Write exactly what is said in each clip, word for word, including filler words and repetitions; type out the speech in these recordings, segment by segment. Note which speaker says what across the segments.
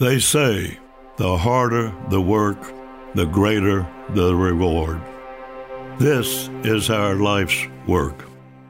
Speaker 1: They say the harder the work, the greater the reward. This is our life's work.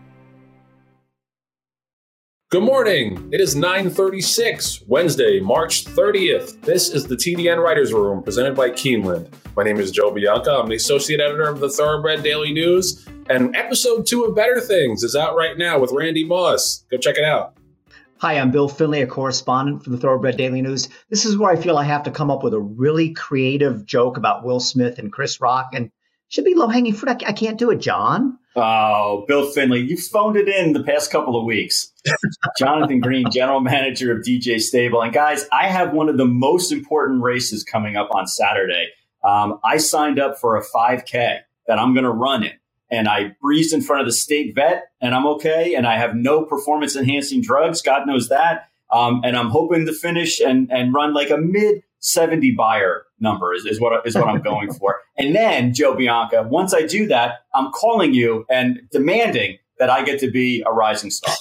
Speaker 2: Good morning. It is nine thirty-six, Wednesday, March thirtieth. This is the T D N Writers Room presented by Keeneland. My name is Joe Bianca. I'm the associate editor of the Thoroughbred Daily News, and episode two of Better Things is out right now with Randy Moss. Go check it out.
Speaker 3: Hi, I'm Bill Finley, a correspondent for the Thoroughbred Daily News. This is where I feel I have to come up with a really creative joke about Will Smith and Chris Rock, and should be low-hanging fruit. I, I can't do it, John.
Speaker 4: Oh, Bill Finley, you've phoned it in the past couple of weeks. Jonathan Green, general manager of D J Stable. And guys, I have one of the most important races coming up on Saturday. Um, I signed up for a five K that I'm going to run in. And I breezed in front of the state vet, and I'm okay. And I have no performance-enhancing drugs. God knows that. Um, and I'm hoping to finish and, and run like a mid seventy buyer number is, is what is what I'm going for. And then, Joe Bianca, once I do that, I'm calling you and demanding that I get to be a rising star.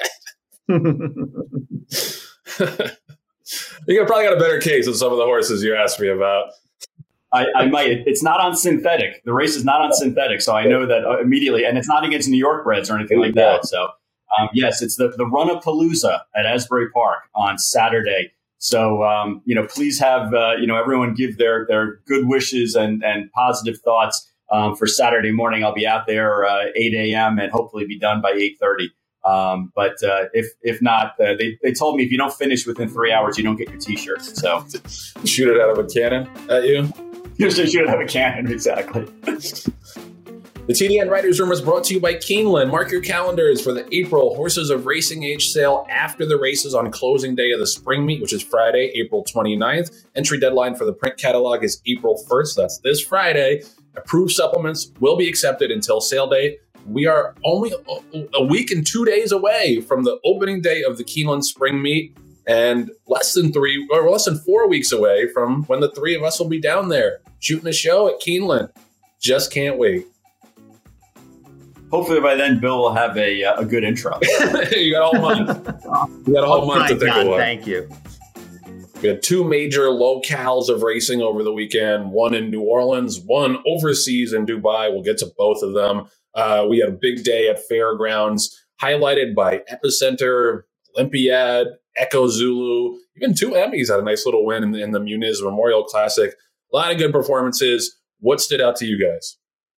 Speaker 2: You probably got a better case than some of the horses you asked me about.
Speaker 4: I, I might. It's not on synthetic. The race is not on synthetic, so I know that immediately. And it's not against New York breds or anything like that. So, um, yes, it's the, the Run-A-Palooza at Asbury Park on Saturday. So, um, you know, please have, uh, you know, everyone give their their good wishes and, and positive thoughts um, for Saturday morning. I'll be out there uh, eight a.m. and hopefully be done by eight thirty. Um, but uh, if if not, uh, they, they told me if you don't finish within three hours, you don't get your T-shirt. So
Speaker 2: shoot it out of a cannon at you.
Speaker 4: You should have a cannon, exactly.
Speaker 2: The T D N Writers Room is brought to you by Keeneland. Mark your calendars for the April Horses of Racing Age sale after the races on closing day of the spring meet, which is Friday, April twenty-ninth. Entry deadline for the print catalog is April first. That's this Friday. Approved supplements will be accepted until sale date. We are only a week and two days away from the opening day of the Keeneland spring meet, and less than three or less than four weeks away from when the three of us will be down there shooting a show at Keeneland. Just can't wait.
Speaker 4: Hopefully by then, Bill will have a a good intro.
Speaker 2: You got a whole month. You got a whole
Speaker 3: oh,
Speaker 2: month to think of one.
Speaker 3: Thank you.
Speaker 2: We had two major locales of racing over the weekend, one in New Orleans, one overseas in Dubai. We'll get to both of them. Uh, we had a big day at Fairgrounds, highlighted by Epicenter, Olympiad, Echo Zulu. Even two Emmys had a nice little win in the, in the Muniz Memorial Classic. A lot of good performances. What stood out to you guys?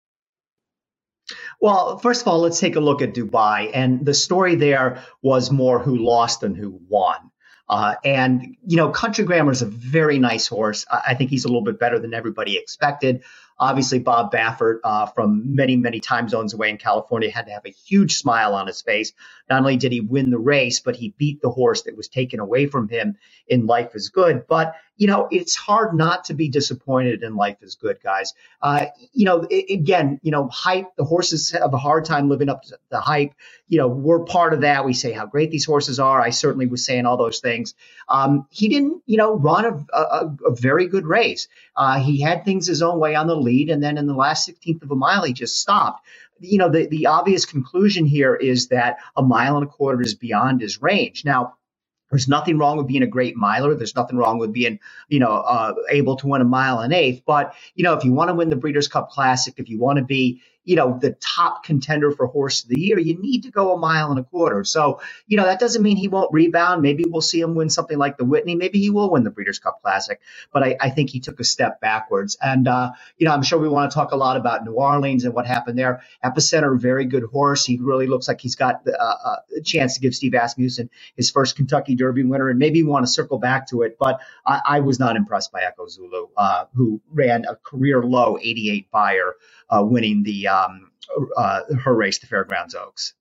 Speaker 3: Well, first of all, let's take a look at Dubai. And the story there was more who lost than who won. Uh, and, you know, Country Grammar is a very nice horse. I, I think he's a little bit better than everybody expected. Obviously, Bob Baffert uh, from many, many time zones away in California had to have a huge smile on his face. Not only did he win the race, but he beat the horse that was taken away from him in Life is Good. But, you know, it's hard not to be disappointed in Life is Good, guys. Uh, you know, it, again, you know, hype, the horses have a hard time living up to the hype. You know, we're part of that. We say how great these horses are. I certainly was saying all those things. Um, he didn't, you know, run a, a, a very good race. Uh, he had things his own way on the lead, and then in the last sixteenth of a mile, he just stopped. You know, the, the obvious conclusion here is that a mile and a quarter is beyond his range. Now, there's nothing wrong with being a great miler. There's nothing wrong with being, you know, uh, able to win a mile and eighth. But, you know, if you want to win the Breeders' Cup Classic, if you want to be, you know, the top contender for Horse of the Year, you need to go a mile and a quarter. So, you know, that doesn't mean he won't rebound. Maybe we'll see him win something like the Whitney. Maybe he will win the Breeders' Cup Classic. But I, I think he took a step backwards. And, uh, you know, I'm sure we want to talk a lot about New Orleans and what happened there. Epicenter, very good horse. He really looks like he's got uh, a chance to give Steve Asmussen his first Kentucky Derby winner. And maybe we want to circle back to it. But I, I was not impressed by Echo Zulu, uh, who ran a career low eighty-eight buyer, uh, winning the um, uh, her race, the Fairgrounds Oaks.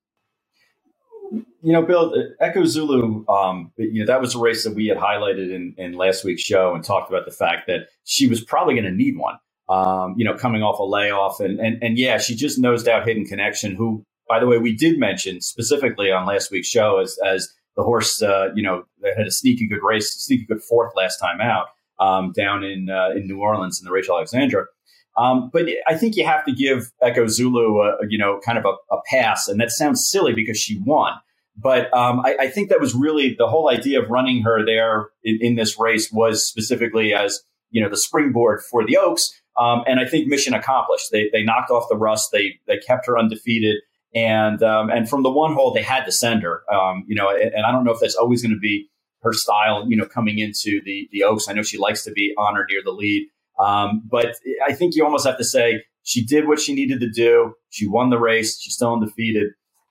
Speaker 4: You know, Bill, Echo Zulu, um, you know, that was a race that we had highlighted in, in last week's show and talked about the fact that she was probably going to need one, um, you know, coming off a layoff. And, and, and yeah, she just nosed out Hidden Connection, who, by the way, we did mention specifically on last week's show as, as the horse, uh, you know, that had a sneaky good race, sneaky good fourth last time out um, down in uh, in New Orleans in the Rachel Alexandra. Um, but I think you have to give Echo Zulu, a, you know, kind of a, a pass. And that sounds silly because she won. But um, I, I think that was really the whole idea of running her there in, in this race was specifically as, you know, the springboard for the Oaks. Um, and I think mission accomplished. They they knocked off the rust. They they kept her undefeated. And um, and from the one hole, they had to send her. Um, you know, and, and I don't know if that's always going to be her style, you know, coming into the, the Oaks. I know she likes to be on or near the lead. Um, but I think you almost have to say she did what she needed to do. She won the race. She's still undefeated.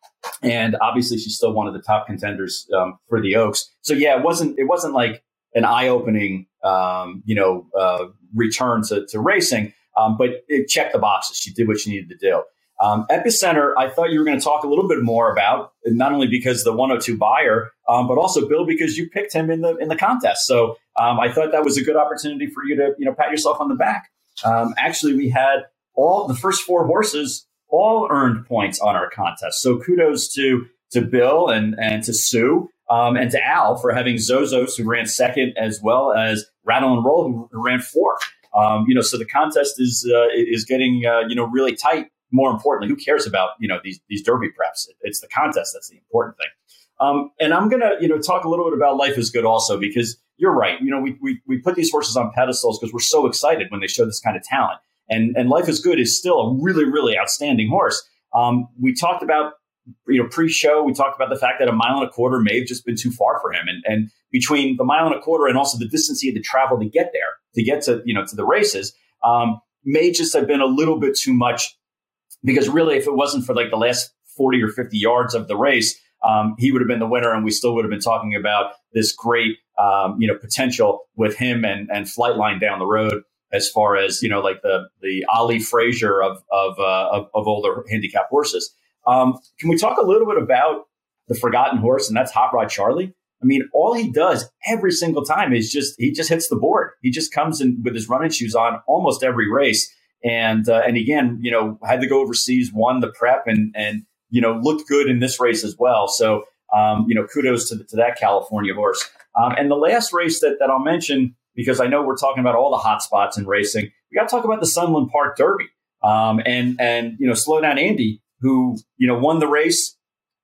Speaker 4: And obviously, she's still one of the top contenders um, for the Oaks. So, yeah, it wasn't it wasn't like an eye-opening, um, you know, uh, return to, to racing, um, but it checked the boxes. She did what she needed to do. Um, Epicenter, I thought you were going to talk a little bit more about, not only because the one oh two buyer, um, but also, Bill, because you picked him in the in the contest. So um, I thought that was a good opportunity for you to, you know, pat yourself on the back. Um, actually, we had all the first four horses all earned points on our contest. So kudos to to Bill and, and to Sue um, and to Al for having Zozos, who ran second, as well as Rattle and Roll, who, who ran fourth. Um, you know, so the contest is uh, is getting uh, you know really tight. More importantly, who cares about you know these these Derby preps? It's the contest that's the important thing. Um, and I'm gonna you know talk a little bit about Life is Good also, because you're right. You know, we we we put these horses on pedestals because we're so excited when they show this kind of talent. And and Life is Good is still a really, really outstanding horse. Um, we talked about, you know, pre-show, we talked about the fact that a mile and a quarter may have just been too far for him. And and between the mile and a quarter and also the distance he had to travel to get there, to get to, you know, to the races, um, may just have been a little bit too much. Because really, if it wasn't for like the last forty or fifty yards of the race, um, he would have been the winner, and we still would have been talking about this great, um, you know, potential with him and and Flightline down the road. As far as, you know, like the the Ali Frazier of of, uh, of of older handicap horses. Um, can we talk a little bit about the forgotten horse, and that's Hot Rod Charlie? I mean, all he does every single time is just he just hits the board. He just comes in with his running shoes on almost every race, and uh, and again, you know, had to go overseas, won the prep, and and you know looked good in this race as well. So um, you know, kudos to the, to that California horse. Um, and the last race that that I'll mention, because I know we're talking about all the hot spots in racing, we got to talk about the Sunland Park Derby. Um, and, and, you know, Slow Down Andy, who, you know, won the race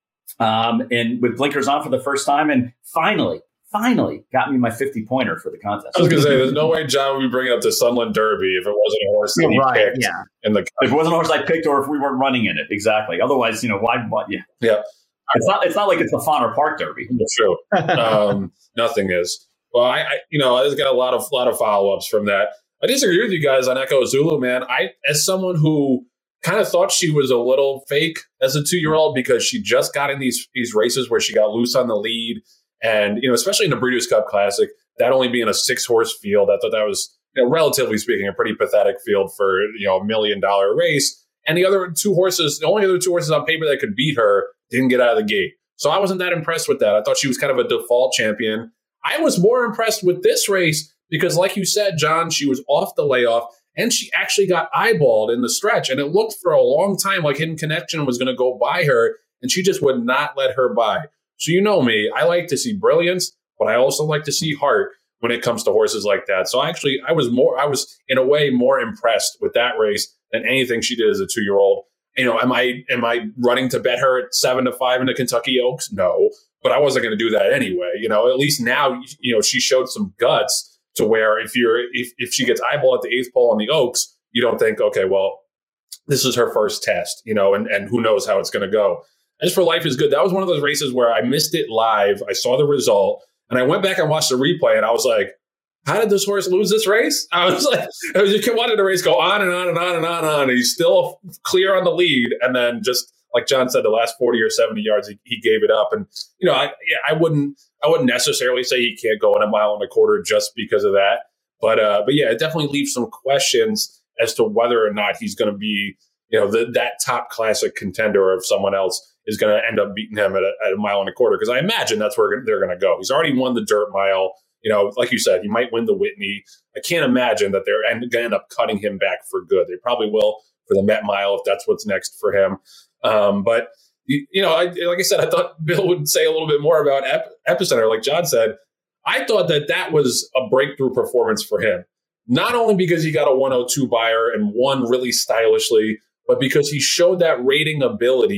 Speaker 4: um, and with blinkers on for the first time. And finally, finally got me my fifty pointer for the contest.
Speaker 2: I was going to say, there's no way John would be bringing up the Sunland Derby if it wasn't a horse that he
Speaker 3: right,
Speaker 2: picked.
Speaker 3: Yeah.
Speaker 2: In the
Speaker 4: if it wasn't a horse I picked, or if we weren't running in it. Exactly. Otherwise, you know, why, why yeah.
Speaker 2: Yeah.
Speaker 4: It's not, it's not like it's the Fauner Park Derby.
Speaker 2: True. Um, nothing is. Well, I, I, you know, I just got a lot of lot of follow ups from that. I disagree with you guys on Echo Zulu, man. I, as someone who kind of thought she was a little fake as a two year old because she just got in these these races where she got loose on the lead, and you know, especially in the Breeders' Cup Classic, that only being a six horse field, I thought that was, you know, relatively speaking, a pretty pathetic field for you know a million dollar race. And the other two horses, the only other two horses on paper that could beat her, didn't get out of the gate. So I wasn't that impressed with that. I thought she was kind of a default champion. I was more impressed with this race because, like you said, John, she was off the layoff and she actually got eyeballed in the stretch. And it looked for a long time like Hidden Connection was going to go by her, and she just would not let her by. So you know me, I like to see brilliance, but I also like to see heart when it comes to horses like that. So actually, I was more, I was in a way more impressed with that race than anything she did as a two-year-old. You know, am I am I running to bet her at seven to five in the Kentucky Oaks? No, but I wasn't going to do that anyway. You know, at least now, you know, she showed some guts to where if you're if if she gets eyeball at the eighth pole on the Oaks, you don't think, okay, well, this is her first test, you know, and and who knows how it's going to go. As for Life is Good, that was one of those races where I missed it live. I saw the result, and I went back and watched the replay, and I was like, how did this horse lose this race? I was like, I was just wanted the race go on and on and on and on and on. And he's still clear on the lead. And then just like John said, the last forty or seventy yards, he, he gave it up. And, you know, I yeah, I wouldn't I wouldn't necessarily say he can't go in a mile and a quarter just because of that. But, uh, but yeah, it definitely leaves some questions as to whether or not he's going to be, you know, the, that top classic contender, or if someone else is going to end up beating him at a, at a mile and a quarter. Because I imagine that's where they're going to go. He's already won the dirt mile. You know, like you said, he might win the Whitney. I can't imagine that they're going to end up cutting him back for good. They probably will for the Met Mile if that's what's next for him. Um, but, you, you know, I, like I said, I thought Bill would say a little bit more about Ep- Epicenter. Like John said, I thought that that was a breakthrough performance for him. Not only because he got a one oh two buyer and won really stylishly, but because he showed that rating ability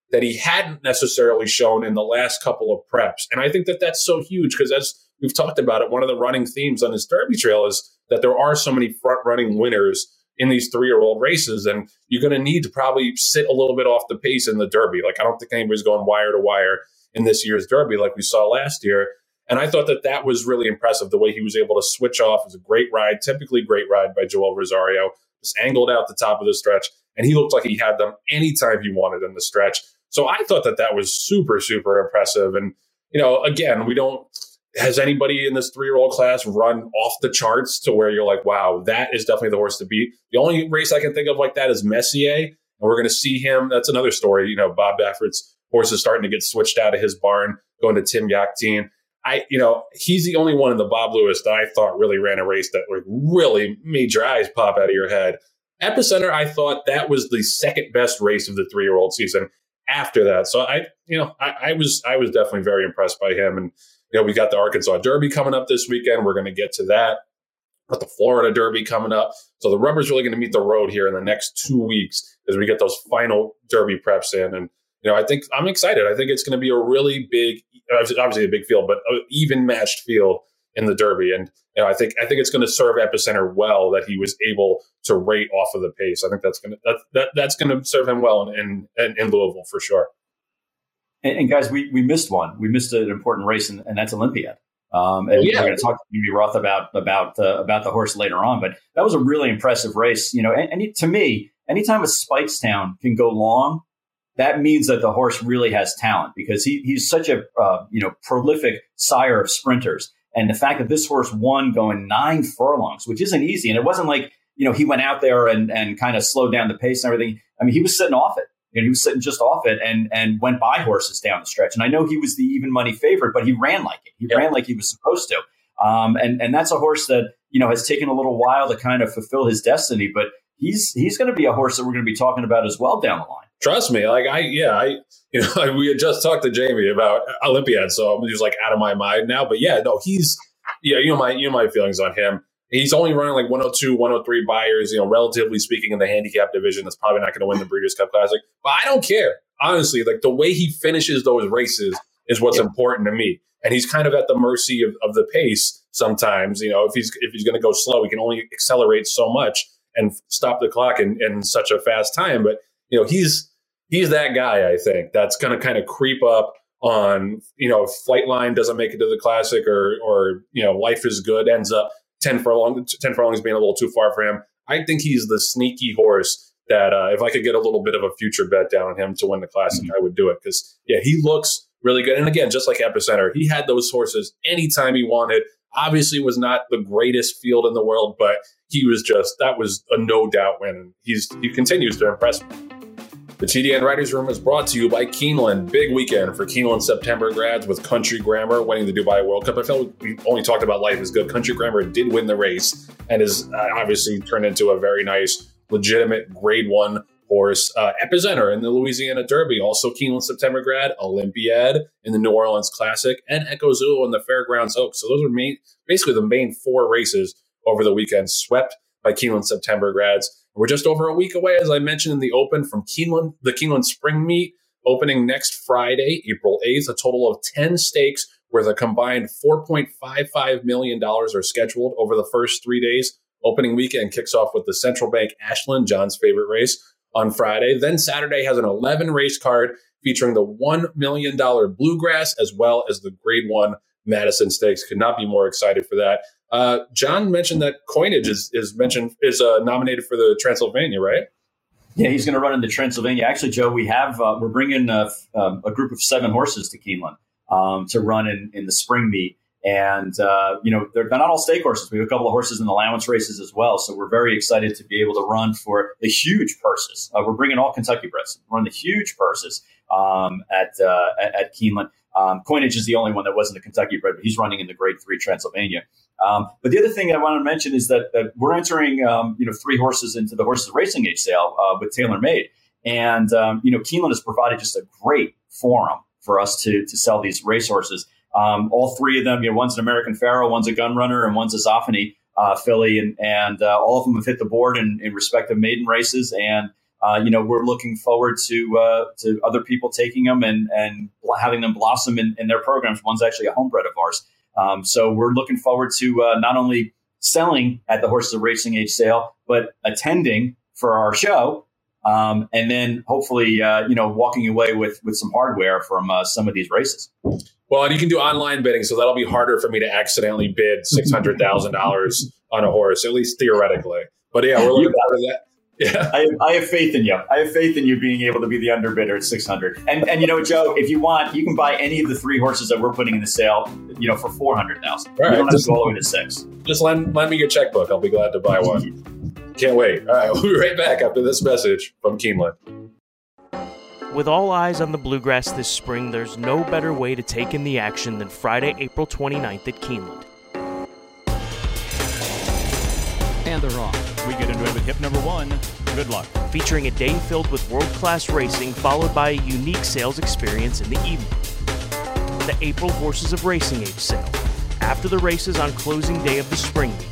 Speaker 2: that he hadn't necessarily shown in the last couple of preps. And I think that that's so huge because, as we've talked about it, one of the running themes on this Derby trail is that there are so many front-running winners in these three-year-old races, and you're going to need to probably sit a little bit off the pace in the Derby. Like, I don't think anybody's going wire to wire in this year's Derby like we saw last year. And I thought that that was really impressive, the way he was able to switch off. It was a great ride, typically great ride by Joel Rosario, just angled out the top of the stretch, and he looked like he had them anytime he wanted in the stretch. So I thought that that was super, super impressive. And, you know, again, we don't, has anybody in this three-year-old class run off the charts to where you're like, wow, that is definitely the horse to beat? The only race I can think of like that is Messier. And we're going to see him. That's another story. You know, Bob Baffert's horse is starting to get switched out of his barn, going to Tim Yakteen. I, you know, he's the only one in the Bob Lewis that I thought really ran a race that like really made your eyes pop out of your head. Epicenter, I thought that was the second best race of the three-year-old season after that. So I, you know, I, I was, I was definitely very impressed by him. And, you know, we got the Arkansas Derby coming up this weekend. We're going to get to that. Got the Florida Derby coming up. So the rubber's really going to meet the road here in the next two weeks as we get those final Derby preps in. And, you know, I think I'm excited. I think it's going to be a really big, obviously a big field, but an even matched field in the Derby. And, you know, I think I think it's going to serve Epicenter well that he was able to rate off of the pace. I think that's going to that, that that's going to serve him well in in, in Louisville for sure.
Speaker 4: And, and guys, we we missed one. We missed an important race, and, and that's Olympiad. Um, and oh, yeah. We're going to talk to Jimmy Roth about about uh, about the horse later on. But that was a really impressive race. You know, and, and to me, anytime a Speightstown can go long, that means that the horse really has talent because he he's such a uh, you know prolific sire of sprinters. And the fact that this horse won going nine furlongs, which isn't easy, and it wasn't like you know he went out there and and kind of slowed down the pace and everything. I mean, he was sitting off it. And he was sitting just off it and and went by horses down the stretch. And I know he was the even money favorite, but he ran like it. He yep. ran like he was supposed to. Um, and and that's a horse that you know has taken a little while to kind of fulfill his destiny. But he's he's going to be a horse that we're going to be talking about as well down the line.
Speaker 2: Trust me, like I yeah I you know we had just talked to Jamie about Olympiad, so I'm just like out of my mind now. But yeah, no, he's yeah you know my you know my feelings on him. He's only running like one oh two, one oh three buyers, you know, relatively speaking in the handicap division. That's probably not going to win the Breeders' Cup Classic. But I don't care. Honestly, like the way he finishes those races is what's yeah. important to me. And he's kind of at the mercy of, of the pace sometimes. You know, if he's if he's going to go slow, he can only accelerate so much and stop the clock in, in such a fast time. But, you know, he's he's that guy, I think, that's going to kind of creep up on, you know, if Flightline doesn't make it to the Classic or, or you know, Life is Good ends up ten furlong, ten furlongs being a little too far for him. I think he's the sneaky horse that uh, if I could get a little bit of a future bet down on him to win the Classic, mm-hmm. I would do it. Because, yeah, he looks really good. And again, just like Epicenter, he had those horses anytime he wanted. Obviously was not the greatest field in the world, but he was just, that was a no doubt win. And he's, he continues to impress me. The T D N Writers Room is brought to you by Keeneland. Big weekend for Keeneland September grads with Country Grammar winning the Dubai World Cup. I felt we only talked about Life is Good. Country Grammar did win the race and is uh, obviously turned into a very nice, legitimate grade one horse. Uh, Epicenter in the Louisiana Derby, also Keeneland September grad, Olympiad in the New Orleans Classic, and Echo Zulu in the Fairgrounds Oaks. So those are main, basically the main four races over the weekend, swept by Keeneland September grads. We're just over a week away, as I mentioned in the open, from Keeneland, the Keeneland Spring Meet, opening next Friday, April eighth. A total of ten stakes worth a combined four point five five million dollars are scheduled over the first three days. Opening weekend kicks off with the Central Bank Ashland, John's favorite race, on Friday. Then Saturday has an eleven race card featuring the one million dollars Bluegrass as well as the Grade one Madison Stakes. Could not be more excited for that. Uh, John mentioned that Coinage is is mentioned is uh, nominated for the Transylvania, right?
Speaker 4: Yeah, he's going to run in the Transylvania. Actually, Joe, we have uh, we're bringing uh, um, a group of seven horses to Keeneland um, to run in, in the spring meet, and uh, you know they're not all stake horses. We have a couple of horses in the allowance races as well, so we're very excited to be able to run for the huge purses. Uh, we're bringing all Kentucky breds, run the huge purses um, at, uh, at at Keeneland. Um, Coinage is the only one that wasn't a Kentucky bred, but he's running in the Grade three Transylvania. Um, but the other thing I want to mention is that, that we're entering, um, you know, three horses into the Horses Racing Age sale uh, with TaylorMade. And, um, you know, Keeneland has provided just a great forum for us to to sell these racehorses. Um, all three of them, you know, one's an American Pharoah, one's a Gun Runner, and one's a Zoffany uh, filly. And, and uh, all of them have hit the board in, in respective maiden races. And uh, you know, we're looking forward to uh, to other people taking them and and having them blossom in, in their programs. One's actually a homebred of ours. Um, so we're looking forward to uh, not only selling at the Horses of Racing Age sale, but attending for our show. Um, and then hopefully, uh, you know, walking away with with some hardware from uh, some of these races.
Speaker 2: Well, and you can do online bidding, so that'll be harder for me to accidentally bid six hundred thousand dollars on a horse, at least theoretically. But yeah, we're looking forward to that. Yeah,
Speaker 4: I, I have faith in you. I have faith in you being able to be the underbidder at six hundred. And and you know, Joe, if you want, you can buy any of the three horses that we're putting in the sale, you know, for four hundred thousand. Right, you don't have to go all the way to six.
Speaker 2: Just lend lend me your checkbook. I'll be glad to buy one. Can't wait. All right, we'll be right back after this message from Keeneland.
Speaker 5: With all eyes on the Bluegrass this spring, there's no better way to take in the action than Friday, April twenty-ninth at Keeneland.
Speaker 6: And they're off. We get into it with hip number one. Good luck.
Speaker 5: Featuring a day filled with world-class racing, followed by a unique sales experience in the evening. The April Horses of Racing Age sale. After the races on closing day of the spring meet.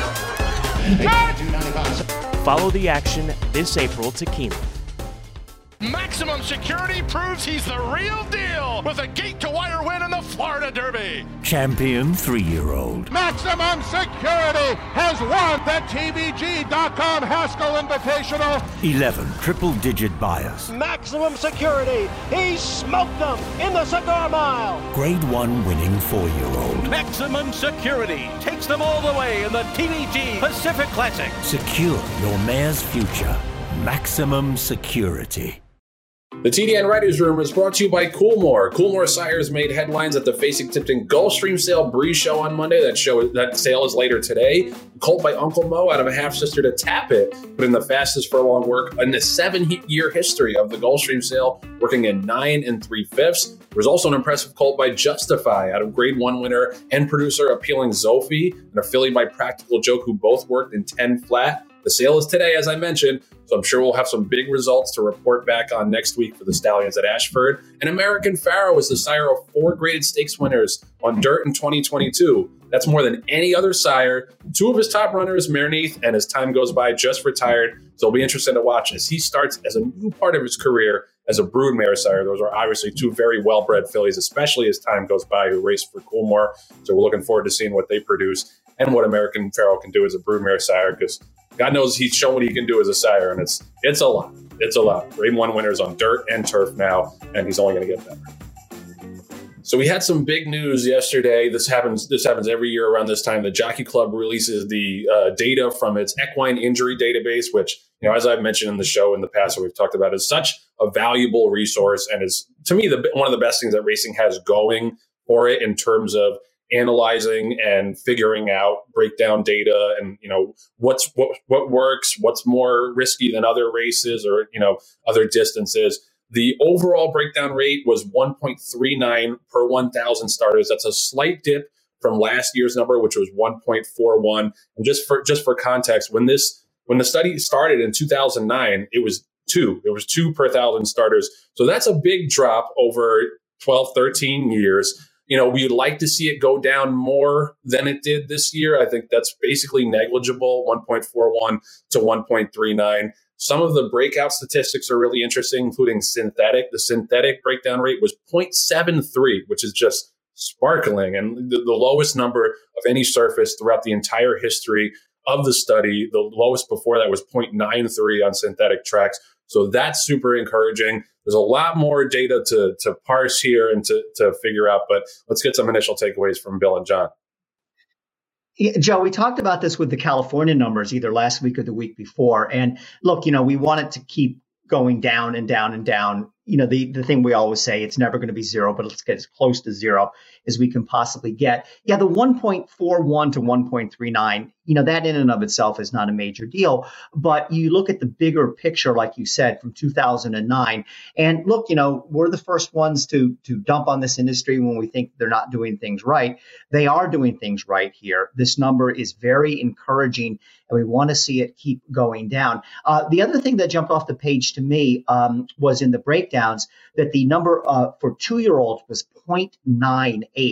Speaker 5: Follow the action this April to Keeneland.
Speaker 7: Maximum Security proves he's the real deal with a gate-to-wire win in the Florida Derby.
Speaker 8: Champion three-year-old.
Speaker 7: Maximum Security has won the T V G dot com Haskell Invitational.
Speaker 8: eleven triple-digit buyers.
Speaker 9: Maximum Security. He smoked them in the Cigar Mile.
Speaker 8: Grade one winning four-year-old.
Speaker 6: Maximum Security takes them all the way in the T V G Pacific Classic.
Speaker 8: Secure your mare's future. Maximum Security.
Speaker 2: The T D N Writers Room is brought to you by Coolmore. Coolmore Sires made headlines at the Facing-Tipton Gulfstream Sale Breeze Show on Monday. That show that sale is later today. Colt by Uncle Mo out of a half-sister to Tappet, put in the fastest furlong work in the seven-year history of the Gulfstream Sale, working in nine and three-fifths. There was also an impressive colt by Justify out of Grade one winner and producer Appealing Zophie, and a filly by Practical Joke, who both worked in ten flat. The sale is today, as I mentioned, so I'm sure we'll have some big results to report back on next week for the Stallions at Ashford. And American Pharoah is the sire of four graded stakes winners on dirt in twenty twenty-two. That's more than any other sire. Two of his top runners, Mareneath and As Time Goes By, just retired. So it'll be interesting to watch as he starts as a new part of his career as a broodmare sire. Those are obviously two very well-bred fillies, especially As Time Goes By, who raced for Coolmore. So we're looking forward to seeing what they produce and what American Pharoah can do as a broodmare sire, because God knows he's shown what he can do as a sire, and it's it's a lot. It's a lot. Grade one winners on dirt and turf now, and he's only going to get better. So we had some big news yesterday. This happens This happens every year around this time. The Jockey Club releases the uh, data from its equine injury database, which, you know, as I've mentioned in the show in the past, what we've talked about, is such a valuable resource, and is, to me, the one of the best things that racing has going for it in terms of analyzing and figuring out breakdown data, and, you know, what's what what works, what's more risky than other races, or, you know, other distances. The overall breakdown rate was one point three nine per one thousand starters. That's a slight dip from last year's number, which was one point four one. And just for just for context, when this when the study started in two thousand nine, it was two. It was two per thousand starters. So that's a big drop over twelve, thirteen years. You know, we'd like to see it go down more than it did this year. I think that's basically negligible, one point four one to one point three nine. Some of the breakout statistics are really interesting, including synthetic. The synthetic breakdown rate was zero point seven three, which is just sparkling, and the, the lowest number of any surface throughout the entire history of the study. The lowest before that was zero point nine three on synthetic tracks. So that's super encouraging. There's a lot more data to, to parse here and to, to figure out, but let's get some initial takeaways from Bill and John.
Speaker 3: Yeah, Joe, we talked about this with the California numbers either last week or the week before. And look, you know, we want it to keep going down and down and down. You know, the, the thing we always say, it's never going to be zero, but let's get as close to zero as we can possibly get. Yeah, the one point four one to one point three nine, you know, that in and of itself is not a major deal. But you look at the bigger picture, like you said, from two thousand nine. And look, you know, we're the first ones to to dump on this industry when we think they're not doing things right. They are doing things right here. This number is very encouraging, and we want to see it keep going down. Uh, the other thing that jumped off the page to me um, was in the breakdowns that the number uh, for two-year-olds was zero point nine eight.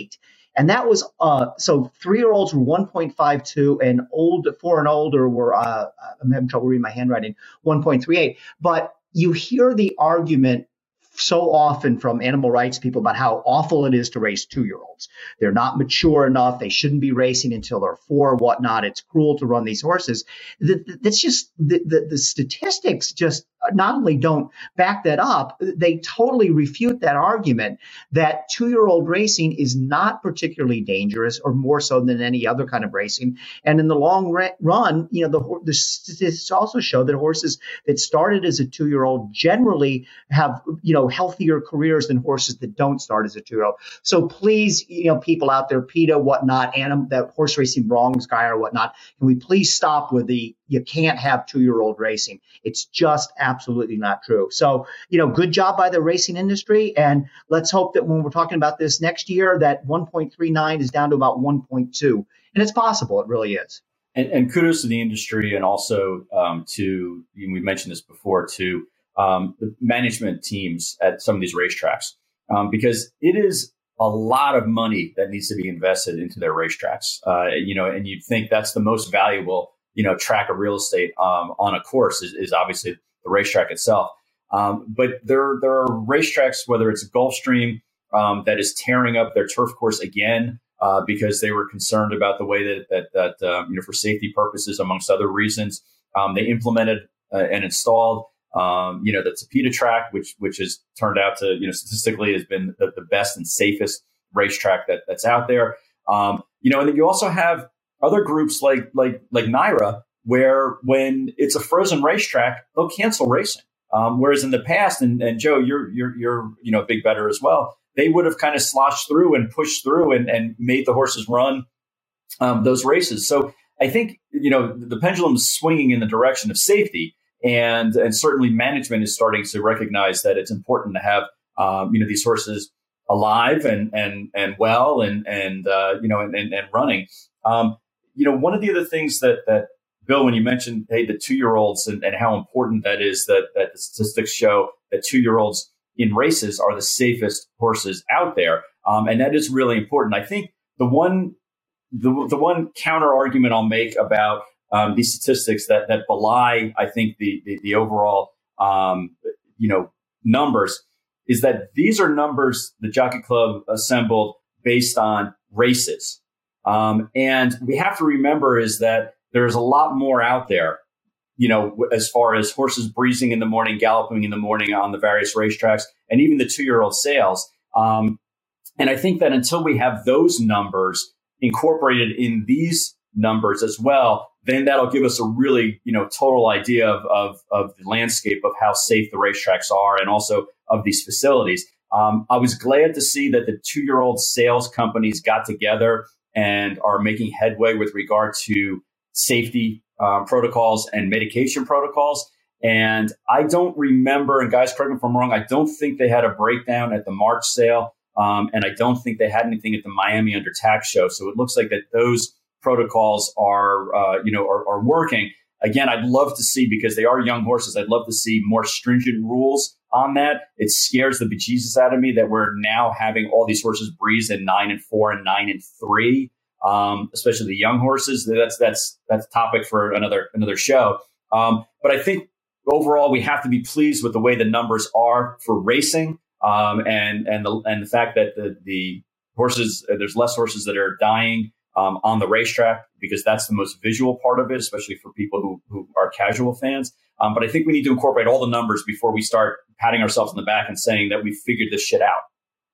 Speaker 3: And that was, uh, so three-year-olds were one point five two and old, four and older were, uh, I'm having trouble reading my handwriting, one point three eight. But you hear the argument so often from animal rights people about how awful it is to race two-year-olds. They're not mature enough. They shouldn't be racing until they're four, whatnot. It's cruel to run these horses. That's just the, the, the statistics just not only don't back that up, they totally refute that argument that two-year-old racing is not particularly dangerous or more so than any other kind of racing. And in the long run, you know, the, the statistics also show that horses that started as a two-year-old generally have, you know, healthier careers than horses that don't start as a two-year-old. So please, you know, people out there, PETA, whatnot, anim- that horse racing wrongs guy or whatnot, can we please stop with the you can't have two-year-old racing? It's just absolutely not true. So, you know, good job by the racing industry. And let's hope that when we're talking about this next year, that one point three nine is down to about one point two. And it's possible. It really is.
Speaker 4: And, and kudos to the industry and also um, to, we mentioned this before, to um, the management teams at some of these racetracks, um, because it is a lot of money that needs to be invested into their racetracks. Uh, you know, and you'd think that's the most valuable, you know, track of real estate um, on a course is, is obviously the racetrack itself. Um, but there, there are racetracks, whether it's Gulfstream, um, that is tearing up their turf course again uh, because they were concerned about the way that, that, that uh, you know, for safety purposes, amongst other reasons, um, they implemented uh, and installed, um, you know, the Tapeta track, which which has turned out to, you know, statistically has been the, the best and safest racetrack that, that's out there. Um, you know, and then you also have other groups like like like NYRA, where when it's a frozen racetrack, they'll cancel racing. Um, whereas in the past, and, and Joe, you're you're you're you know a big bettor as well, they would have kind of sloshed through and pushed through and, and made the horses run um, those races. So I think you know the pendulum is swinging in the direction of safety, and and certainly management is starting to recognize that it's important to have um, you know these horses alive and and and well and and uh, you know and, and, and running. Um, you know, one of the other things that that Bill, when you mentioned, hey, the two-year-olds and, and how important that is, that, that the statistics show that two-year-olds in races are the safest horses out there. Um, and that is really important. I think the one the, the one counter argument I'll make about um, these statistics that that belie, I think, the the, the overall, um, you know, numbers is that these are numbers the Jockey Club assembled based on races. Um, and we have to remember is that there's a lot more out there, you know, as far as horses breezing in the morning, galloping in the morning on the various racetracks, and even the two-year-old sales. Um, and I think that until we have those numbers incorporated in these numbers as well, then that'll give us a really, you know, total idea of, of, of the landscape of how safe the racetracks are and also of these facilities. Um, I was glad to see that the two-year-old sales companies got together and are making headway with regard to safety uh, protocols and medication protocols. And I don't remember, and guys, correct me if I'm wrong, I don't think they had a breakdown at the March sale. Um, and I don't think they had anything at the Miami Under Tax show. So it looks like that those protocols are, uh, you know, are, are working. Again, I'd love to see, because they are young horses, I'd love to see more stringent rules on that. It scares the bejesus out of me that we're now having all these horses breeze in nine and four and nine and three. Um, especially the young horses. That's that's that's a topic for another another show. Um, but I think overall we have to be pleased with the way the numbers are for racing, um, and and the and the fact that the the horses uh, there's less horses that are dying um, on the racetrack, because that's the most visual part of it, especially for people who who are casual fans. Um, but I think we need to incorporate all the numbers before we start patting ourselves on the back and saying that we figured this shit out.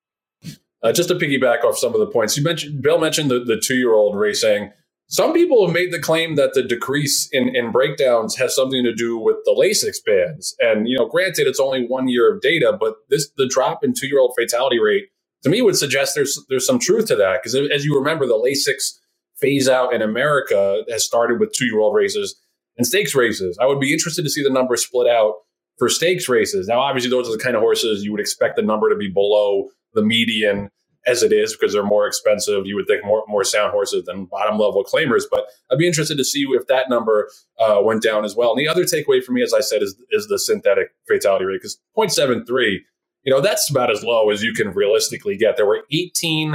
Speaker 2: Uh, just to piggyback off some of the points you mentioned, Bill mentioned the, the two-year-old racing. Some people have made the claim that the decrease in, in breakdowns has something to do with the Lasix bans. And, you know, granted, it's only one year of data, but this the drop in two-year-old fatality rate, to me, would suggest there's there's some truth to that. Because as you remember, the Lasix phase out in America has started with two-year-old races and stakes races. I would be interested to see the numbers split out for stakes races. Now, obviously, those are the kind of horses you would expect the number to be below the median as it is, because they're more expensive. You would think more more sound horses than bottom level claimers. But I'd be interested to see if that number uh, went down as well. And the other takeaway for me, as I said, is is the synthetic fatality rate, because zero point seven three, you know, that's about as low as you can realistically get. There were eighteen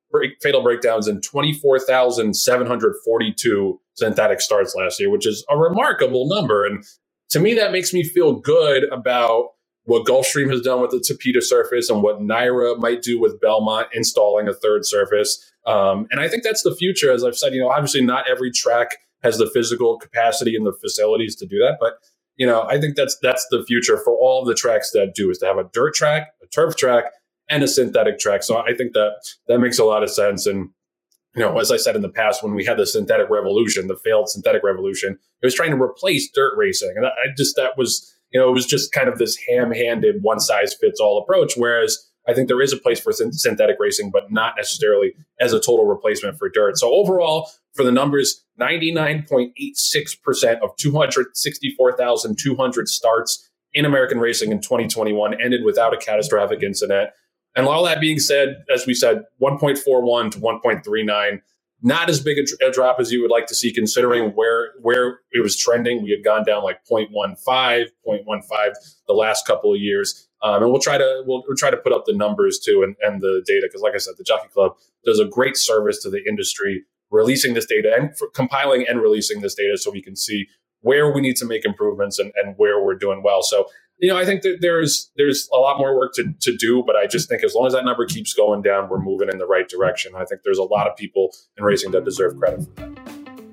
Speaker 2: break, fatal breakdowns in twenty-four thousand seven hundred forty-two synthetic starts last year, which is a remarkable number. And to me, that makes me feel good about what Gulfstream has done with the Tapeta surface and what Naira might do with Belmont installing a third surface. Um, and I think that's the future. As I've said, you know, obviously not every track has the physical capacity and the facilities to do that. But, you know, I think that's that's the future for all of the tracks that do, is to have a dirt track, a turf track, and a synthetic track. So I think that that makes a lot of sense. And, you know, as I said in the past, when we had the synthetic revolution, the failed synthetic revolution, it was trying to replace dirt racing. And I just, that was, you know, it was just kind of this ham-handed one-size-fits-all approach, whereas I think there is a place for synthetic racing, but not necessarily as a total replacement for dirt. So overall, for the numbers, ninety-nine point eight six percent of two hundred sixty-four thousand two hundred starts in American racing in twenty twenty-one ended without a catastrophic incident. And all that being said, as we said, one point four one to one point three nine, not as big a, a drop as you would like to see, considering where where it was trending. We had gone down like zero point one five, zero point one five the last couple of years. Um, and we'll try to we'll, we'll try to put up the numbers too and, and the data, because like I said, the Jockey Club does a great service to the industry, releasing this data and for compiling and releasing this data so we can see where we need to make improvements and, and where we're doing well. So, you know, I think that there's there's a lot more work to, to do, but I just think as long as that number keeps going down, we're moving in the right direction. I think there's a lot of people in racing that deserve credit for that.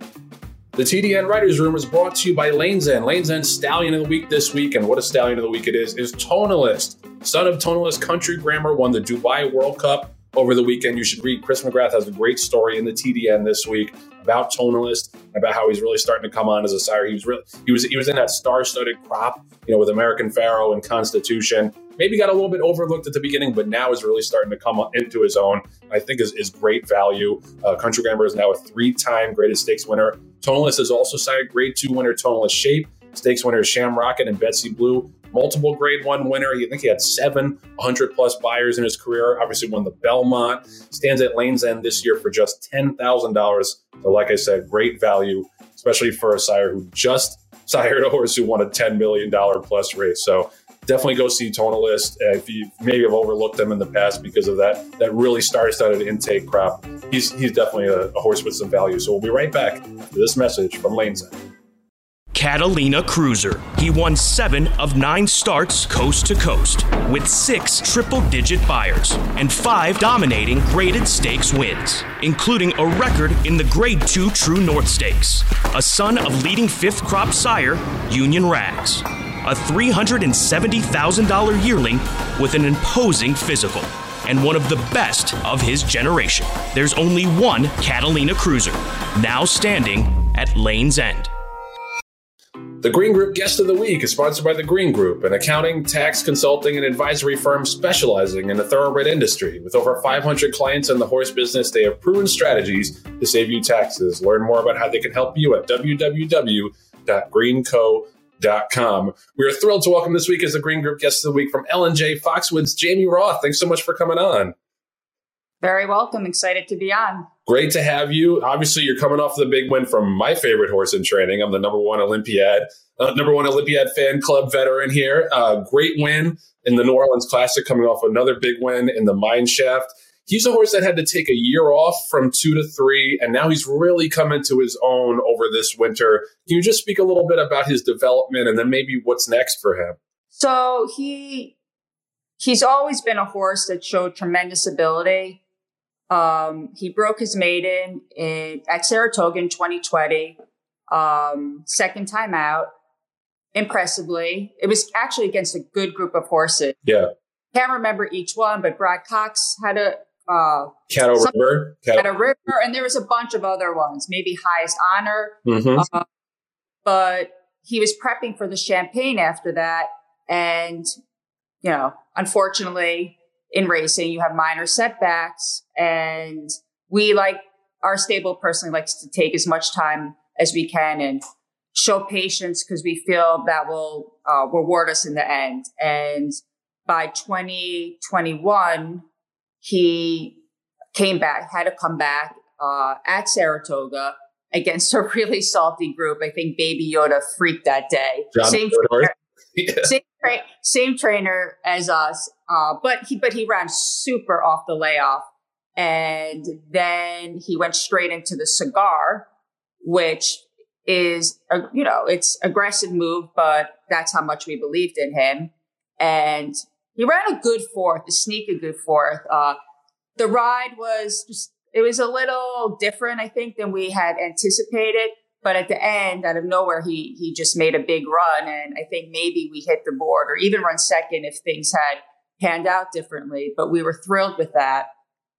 Speaker 2: The T D N Writers Room is brought to you by Lane's End. Lane's End Stallion of the Week this week, and what a Stallion of the Week it is, is Tonalist. Son of Tonalist, Country Grammar won the Dubai World Cup over the weekend. You should read. Chris McGrath has a great story in the T D N this week about Tonalist, about how he's really starting to come on as a sire. He was really, he was he was in that star-studded crop, you know, with American Pharoah and Constitution. Maybe got a little bit overlooked at the beginning, but now is really starting to come into his own. I think is, is great value. Uh, Country Grammar is now a three-time Graded Stakes winner. Tonalist is also sired Grade Two winner Tonalist Shape, Stakes winners Shamrocket and Betsy Blue, multiple Grade One winner. I think he had seven one hundred plus buyers in his career. Obviously won the Belmont. Stands at Lane's End this year for just ten thousand dollars. So like I said, great value, especially for a sire who just sired a horse who won a ten million dollars plus race. So definitely go see Tonalist. Uh, if you maybe have overlooked them in the past because of that that really star-studded intake crop, he's he's definitely a, a horse with some value. So we'll be right back to this message from Lane's End.
Speaker 5: Catalina Cruiser. He won seven of nine starts coast to coast with six triple-digit buyers and five dominating Graded Stakes wins, including a record in the Grade Two True North Stakes. A son of leading fifth crop sire Union Rags, a three hundred seventy thousand dollars yearling with an imposing physical, and one of the best of his generation. There's only one Catalina Cruiser, now standing at Lane's End.
Speaker 2: The Green Group Guest of the Week is sponsored by The Green Group, an accounting, tax, consulting, and advisory firm specializing in the thoroughbred industry. With over five hundred clients in the horse business, they have proven strategies to save you taxes. Learn more about how they can help you at w w w dot green co dot com. We are thrilled to welcome this week as the Green Group Guest of the Week from L and J Foxwoods, Jamie Roth. Thanks so much for coming on.
Speaker 10: Very welcome. Excited to be on.
Speaker 2: Great to have you. Obviously, you're coming off the big win from my favorite horse in training. I'm the number one Olympiad, uh, number one Olympiad fan club veteran here. Uh, great win in the New Orleans Classic, coming off another big win in the Mine Shaft. He's a horse that had to take a year off from two to three, and now he's really come into his own over this winter. Can you just speak a little bit about his development and then maybe what's next for him?
Speaker 10: So he he's always been a horse that showed tremendous ability. Um, he broke his maiden in, at Saratoga in twenty twenty, um, second time out, impressively. It was actually against a good group of horses.
Speaker 2: Yeah.
Speaker 10: Can't remember each one, but Brad Cox had a uh,
Speaker 2: Caddo River.
Speaker 10: Had a River, and there was a bunch of other ones, maybe Highest Honor.
Speaker 2: Mm-hmm.
Speaker 10: Uh, but he was prepping for the Champagne after that, and you know, unfortunately, in racing, you have minor setbacks, and we like our stable personally likes to take as much time as we can and show patience because we feel that will uh, reward us in the end. And by twenty twenty-one, he came back, had to come back uh, at Saratoga against a really salty group. I think Baby Yoda freaked that day.
Speaker 2: John
Speaker 10: Same
Speaker 2: trainer, yeah.
Speaker 10: same, tra- same trainer as us. Uh, but he, but he ran super off the layoff, And then he went straight into the cigar, which is, a, you know, it's aggressive move, but that's how much we believed in him. And he ran a good fourth, a sneaky good fourth. Uh, the ride was just, it was a little different, I think, than we had anticipated. But at the end, out of nowhere, he he just made a big run. And I think maybe we hit the board or even run second if things had panned out differently. But we were thrilled with that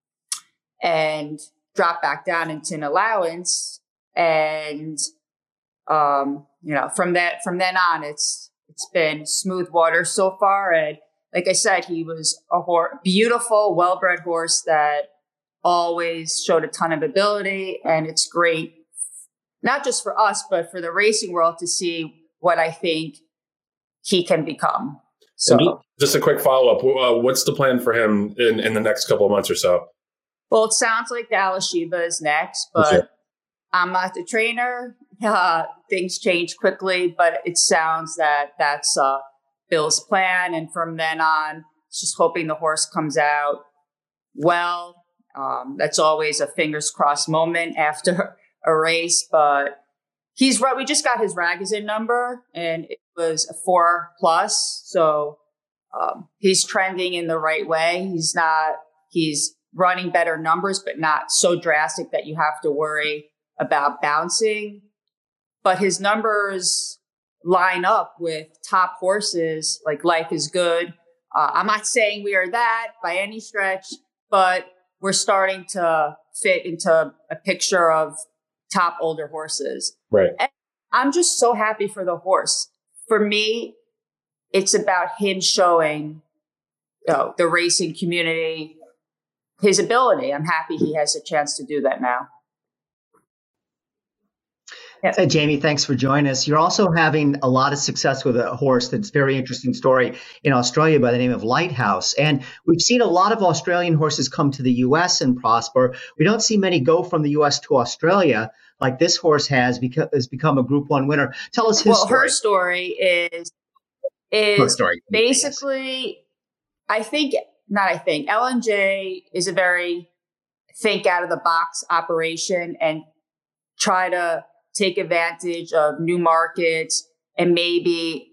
Speaker 10: and dropped back down into an allowance. And, um, you know, from that, from then on, it's it's been smooth water so far. And like I said, he was a hor- beautiful, well-bred horse that always showed a ton of ability. And it's great, not just for us, but for the racing world to see what I think he can become. So,
Speaker 2: just a quick follow-up. Uh, what's the plan for him in, in the next couple of months or so?
Speaker 10: Well, it sounds like the Alashiba is next, but okay. I'm not the trainer. Uh, things change quickly, but it sounds that that's uh, Bill's plan. And from then on, just hoping the horse comes out well. Um, that's always a fingers crossed moment after a race, but he's right. We just got his Ragozin number and it was a four plus. So um, he's trending in the right way. He's not, he's running better numbers, but not so drastic that you have to worry about bouncing. But his numbers line up with top horses like Life is Good. Uh, I'm not saying we are that by any stretch, but we're starting to fit into a picture of top older horses.
Speaker 2: Right.
Speaker 10: And I'm just so happy for the horse. For me, it's about him showing, you know, the racing community his ability. I'm happy he has a chance to do that now.
Speaker 3: Yeah. Uh, Jamie, thanks for joining us. You're also having a lot of success with a horse that's a very interesting story in Australia by the name of Lighthouse. And we've seen a lot of Australian horses come to the U S and prosper. We don't see many go from the U S to Australia like this horse has, beca- has become a Group One winner. Tell us his
Speaker 10: well,
Speaker 3: story.
Speaker 10: Well, her story is, is
Speaker 3: her story.
Speaker 10: basically, I think, not I think, L N J is a very think out of the box operation and try to take advantage of new markets and maybe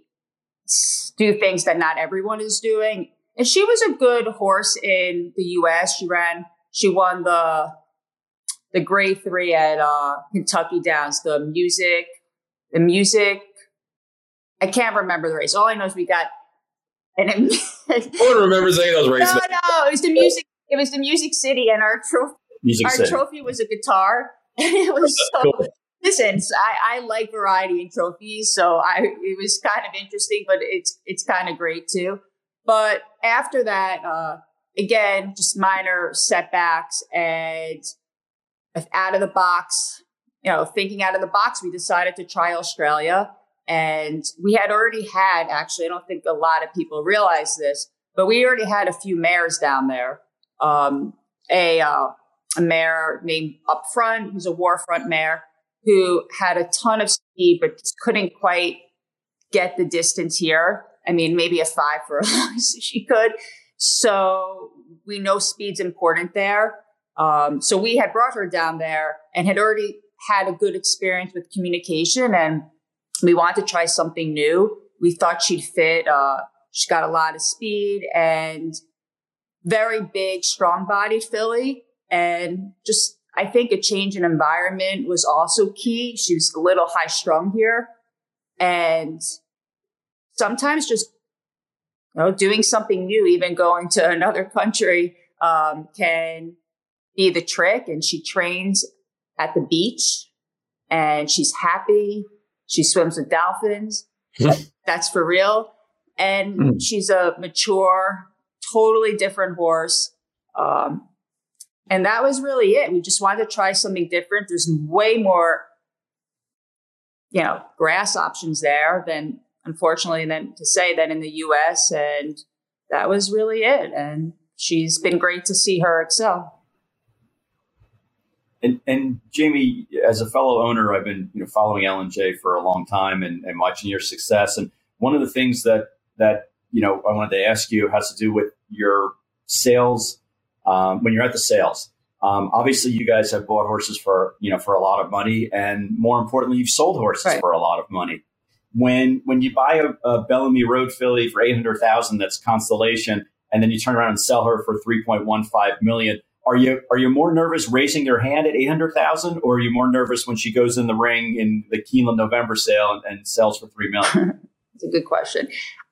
Speaker 10: do things that not everyone is doing. And she was a good horse in the U S. She ran, she won the the grade three at uh, Kentucky Downs, the music, the music. I can't remember the race. All I know is we got an.
Speaker 2: No one remembers any of those races.
Speaker 10: No, no, it was the music. It was the Music City, and our trophy.
Speaker 4: Music
Speaker 10: our
Speaker 4: City.
Speaker 10: trophy was a guitar. It was so.
Speaker 2: Cool.
Speaker 10: Listen, I, I like variety in trophies, so I it was kind of interesting, but it's it's kind of great too. But after that, uh, again, just minor setbacks and out of the box, you know, thinking out of the box, we decided to try Australia. And we had already had, actually, I don't think a lot of people realize this, but we already had a few mares down there. Um, a, uh, a mare named Up Front, who's a war front mare, who had a ton of speed, but couldn't quite get the distance here. I mean, maybe a five for as long as she could. So we know speed's important there. Um, so we had brought her down there and had already had a good experience with communication, and we wanted to try something new. We thought she'd fit. Uh, she got a lot of speed and very big, strong-bodied filly. And just, I think a change in environment was also key. She was a little high-strung here. And sometimes just, you know, doing something new, even going to another country, um, can be the trick. And she trains at the beach and she's happy. She swims with dolphins. That's for real. And mm. she's a mature, totally different horse. Um, and that was really it. We just wanted to try something different. There's way more, you know, grass options there than, unfortunately, than to say that in the U S. And that was really it. And she's been great to see her excel.
Speaker 4: And, and Jamie, as a fellow owner, I've been you know following L N J for a long time and, and watching your success. And one of the things that that you know I wanted to ask you has to do with your sales um, when you're at the sales. Um, obviously, you guys have bought horses for, you know, for a lot of money, and more importantly, you've sold horses right. for a lot of money. When when you buy a, a Bellamy Road filly for eight hundred thousand, that's Constellation, and then you turn around and sell her for three point one five million. Are you are you more nervous raising your hand at eight hundred thousand, or are you more nervous when she goes in the ring in the Keeneland November sale and, and sells for three million?
Speaker 10: It's a good question.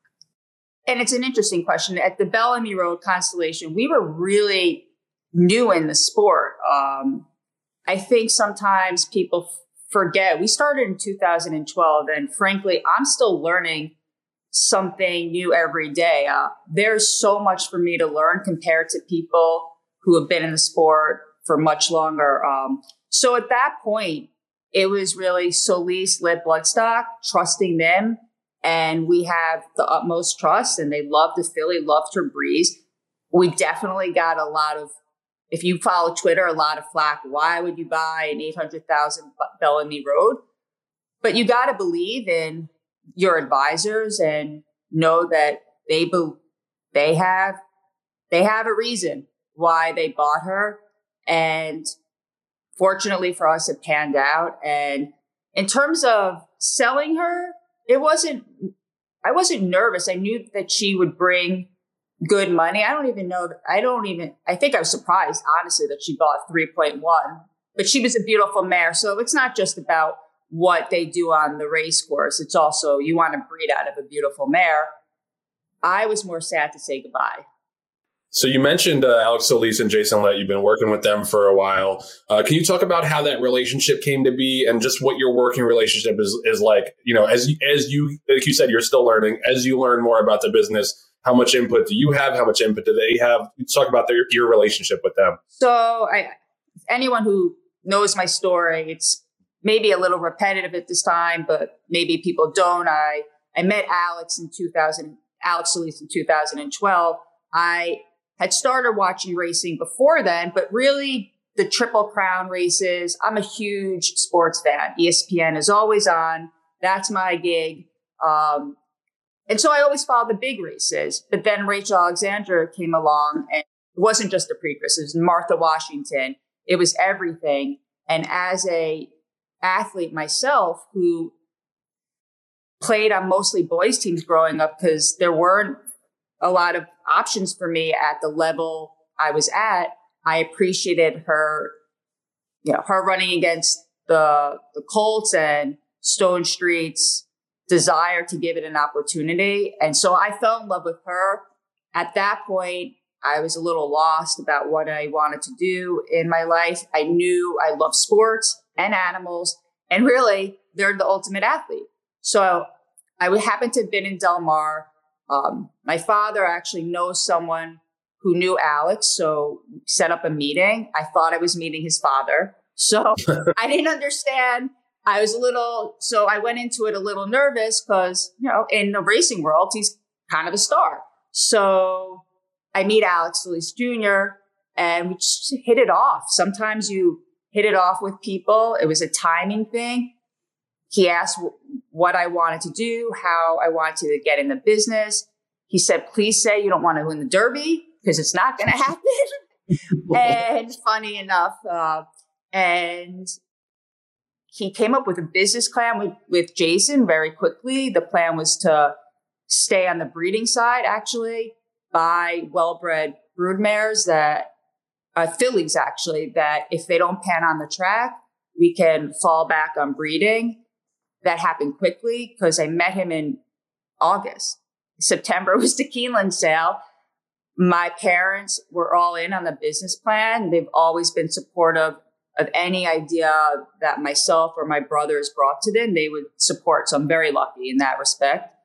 Speaker 10: And it's an interesting question. At the Bellamy Road Constellation, we were really new in the sport. Um, I think sometimes people f- forget. We started in two thousand twelve, and frankly, I'm still learning something new every day. Uh, there's so much for me to learn compared to people who have been in the sport for much longer. Um, so at that point, it was really Solis, Lit, Bloodstock, trusting them. And we have the utmost trust, and they loved the filly, loved her breeze. We definitely got a lot of, if you follow Twitter, a lot of flack. Why would you buy an eight hundred thousand Bellamy Road? But you got to believe in your advisors and know that they be, they have they have a reason why they bought her. And fortunately for us, it panned out. And in terms of selling her, it wasn't, I wasn't nervous. I knew that she would bring good money. I don't even know, I don't even, I think I was surprised, honestly, that she bought three point one, but she was a beautiful mare. So it's not just about what they do on the race course. It's also, you want to breed out of a beautiful mare. I was more sad to say goodbye.
Speaker 2: So you mentioned uh, Alex Solis and Jason Lett. You've been working with them for a while. Uh, can you talk about how that relationship came to be and just what your working relationship is is like? You know, as you, as you like you said, you're still learning. As you learn more about the business, how much input do you have? How much input do they have? Talk about their, your relationship with them.
Speaker 10: So, I, anyone who knows my story, it's maybe a little repetitive at this time, but maybe people don't. I I met Alex in two thousand. Alex Solis in two thousand twelve. I had started watching racing before then, but really the Triple Crown races, I'm a huge sports fan. E S P N is always on. That's my gig. Um, and so I always followed the big races. But then Rachel Alexander came along, and it wasn't just the Preakness. It was Martha Washington. It was everything. And as a athlete myself who played on mostly boys teams growing up, because there weren't a lot of options for me at the level I was at, I appreciated her, you know, her running against the the Colts and Stone Street's desire to give it an opportunity. And so I fell in love with her. At that point, I was a little lost about what I wanted to do in my life. I knew I love sports and animals, and really, they're the ultimate athlete. So I would happen to have been in Del Mar. Um, my father actually knows someone who knew Alex, so set up a meeting. I thought I was meeting his father. So I didn't understand. I was a little, so I went into it a little nervous because, you know, in the racing world, he's kind of a star. So I meet Alex Solis Junior and we just hit it off. Sometimes you hit it off with people. It was a timing thing. He asked w- what I wanted to do, how I wanted to get in the business. He said, please say you don't want to win the Derby because it's not going to happen. And funny enough, uh, and he came up with a business plan with, with Jason very quickly. The plan was to stay on the breeding side, actually, buy well-bred broodmares that, uh, fillies actually, that if they don't pan on the track, we can fall back on breeding. That happened quickly because I met him in August. September was the Keeneland sale. My parents were all in on the business plan. They've always been supportive of any idea that myself or my brothers brought to them. They would support. So I'm very lucky in that respect.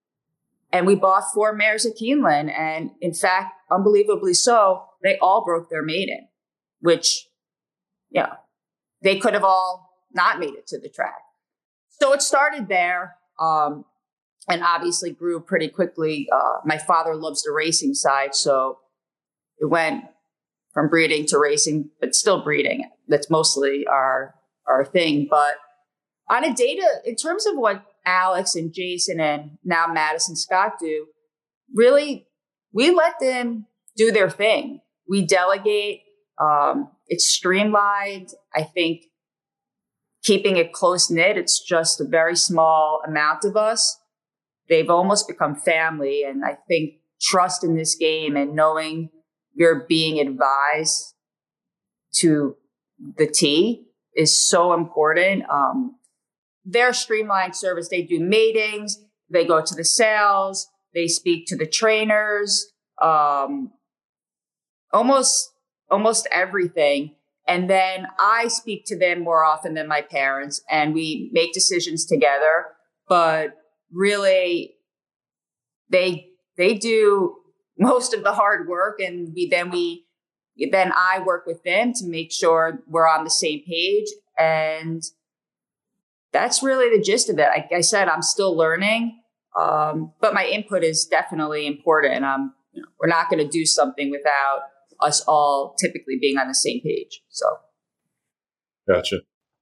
Speaker 10: And we bought four mares at Keeneland. And in fact, unbelievably so, they all broke their maiden, which, you know, they could have all not made it to the track. So it started there, um, and obviously grew pretty quickly. Uh, my father loves the racing side, so it went from breeding to racing, but still breeding. That's mostly our our thing. But on a data, in terms of what Alex and Jason and now Madison Scott do, really, we let them do their thing. We delegate. Um, it's streamlined. I think keeping it close knit, it's just a very small amount of us. They've almost become family. And I think trust in this game and knowing you're being advised to the T is so important. Um, their streamlined service, they do matings, they go to the sales, they speak to the trainers, um, almost, almost everything. And then I speak to them more often than my parents, and we make decisions together. But really, they they do most of the hard work, and we then we then I work with them to make sure we're on the same page. And that's really the gist of it. Like I said, I'm still learning, um, but my input is definitely important. Um, you know, we're not going to do something without us all typically being on the same page. So,
Speaker 2: gotcha.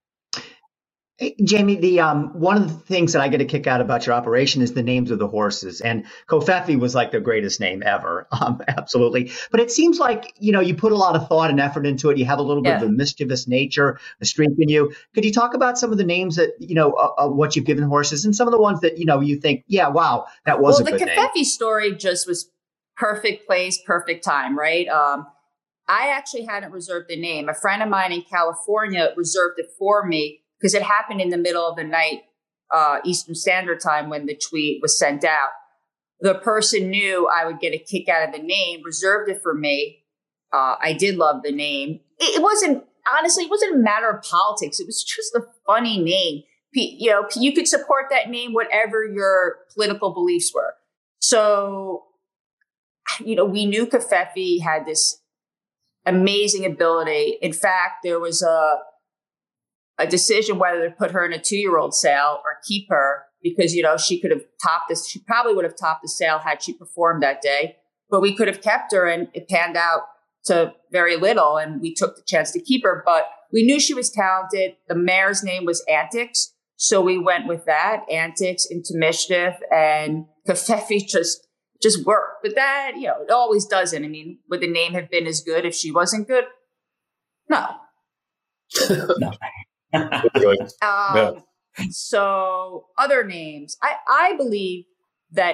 Speaker 3: Hey, Jamie, the um, one of the things that I get a kick out about your operation is the names of the horses, and Covfefe was like the greatest name ever, um, absolutely. But it seems like you know you put a lot of thought and effort into it. You have a little bit yeah. of a mischievous nature, a streak in you. Could you talk about some of the names that you know uh, uh, what you've given horses, and some of the ones that you know you think, yeah, wow, that was
Speaker 10: well,
Speaker 3: a good name.
Speaker 10: Well, the Covfefe story just was perfect place, perfect time, right? Um, I actually hadn't reserved the name. A friend of mine in California reserved it for me, because it happened in the middle of the night, uh, Eastern Standard Time, when the tweet was sent out. The person knew I would get a kick out of the name, reserved it for me. Uh, I did love the name. It, it wasn't, honestly, it wasn't a matter of politics. It was just a funny name. P- you know, you could support that name, whatever your political beliefs were. So, you know, we knew Covfefe had this amazing ability. In fact, there was a, a decision whether to put her in a two-year-old sale or keep her, because, you know, she could have topped this. She probably would have topped the sale had she performed that day, but we could have kept her, and it panned out to very little. And we took the chance to keep her, but we knew she was talented. The mare's name was Antics. So we went with that, Antics into Mischief, and Covfefe just, just worked. But that, you know, it always doesn't. I mean, would the name have been as good if she wasn't good? No.
Speaker 4: No.
Speaker 10: um, yeah. So other names, I, I believe that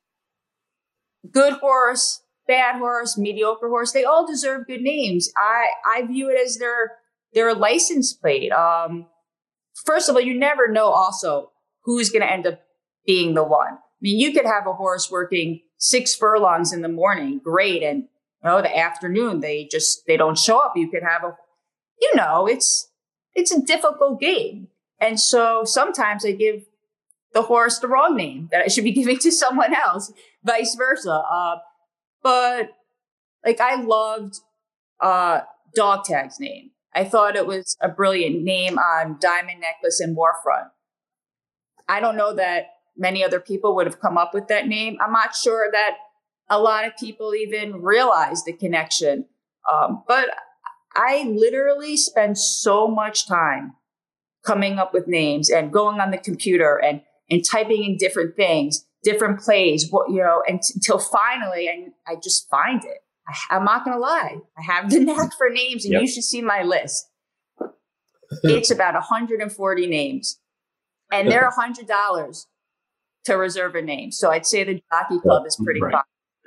Speaker 10: good horse, bad horse, mediocre horse, they all deserve good names. I, I view it as their, their license plate. Um, first of all, you never know also who's going to end up being the one. I mean, you could have a horse working six furlongs in the morning. Great. And, you know, the afternoon, they just, they don't show up. You could have a, you know, it's, It's a difficult game. And so sometimes I give the horse the wrong name that I should be giving to someone else, vice versa. Uh, but like I loved uh, Dog Tag's name. I thought it was a brilliant name on Diamond Necklace and Warfront. I don't know that many other people would have come up with that name. I'm not sure that a lot of people even realize the connection. Um, but I literally spend so much time coming up with names and going on the computer and, and typing in different things, different plays, what, you know, and t- until finally I, I just find it. I, I'm not going to lie. I have the knack for names, and yep. You should see my list. It's about one hundred forty names, and they're one hundred dollars to reserve a name. So I'd say the Jockey Club is pretty right. fun.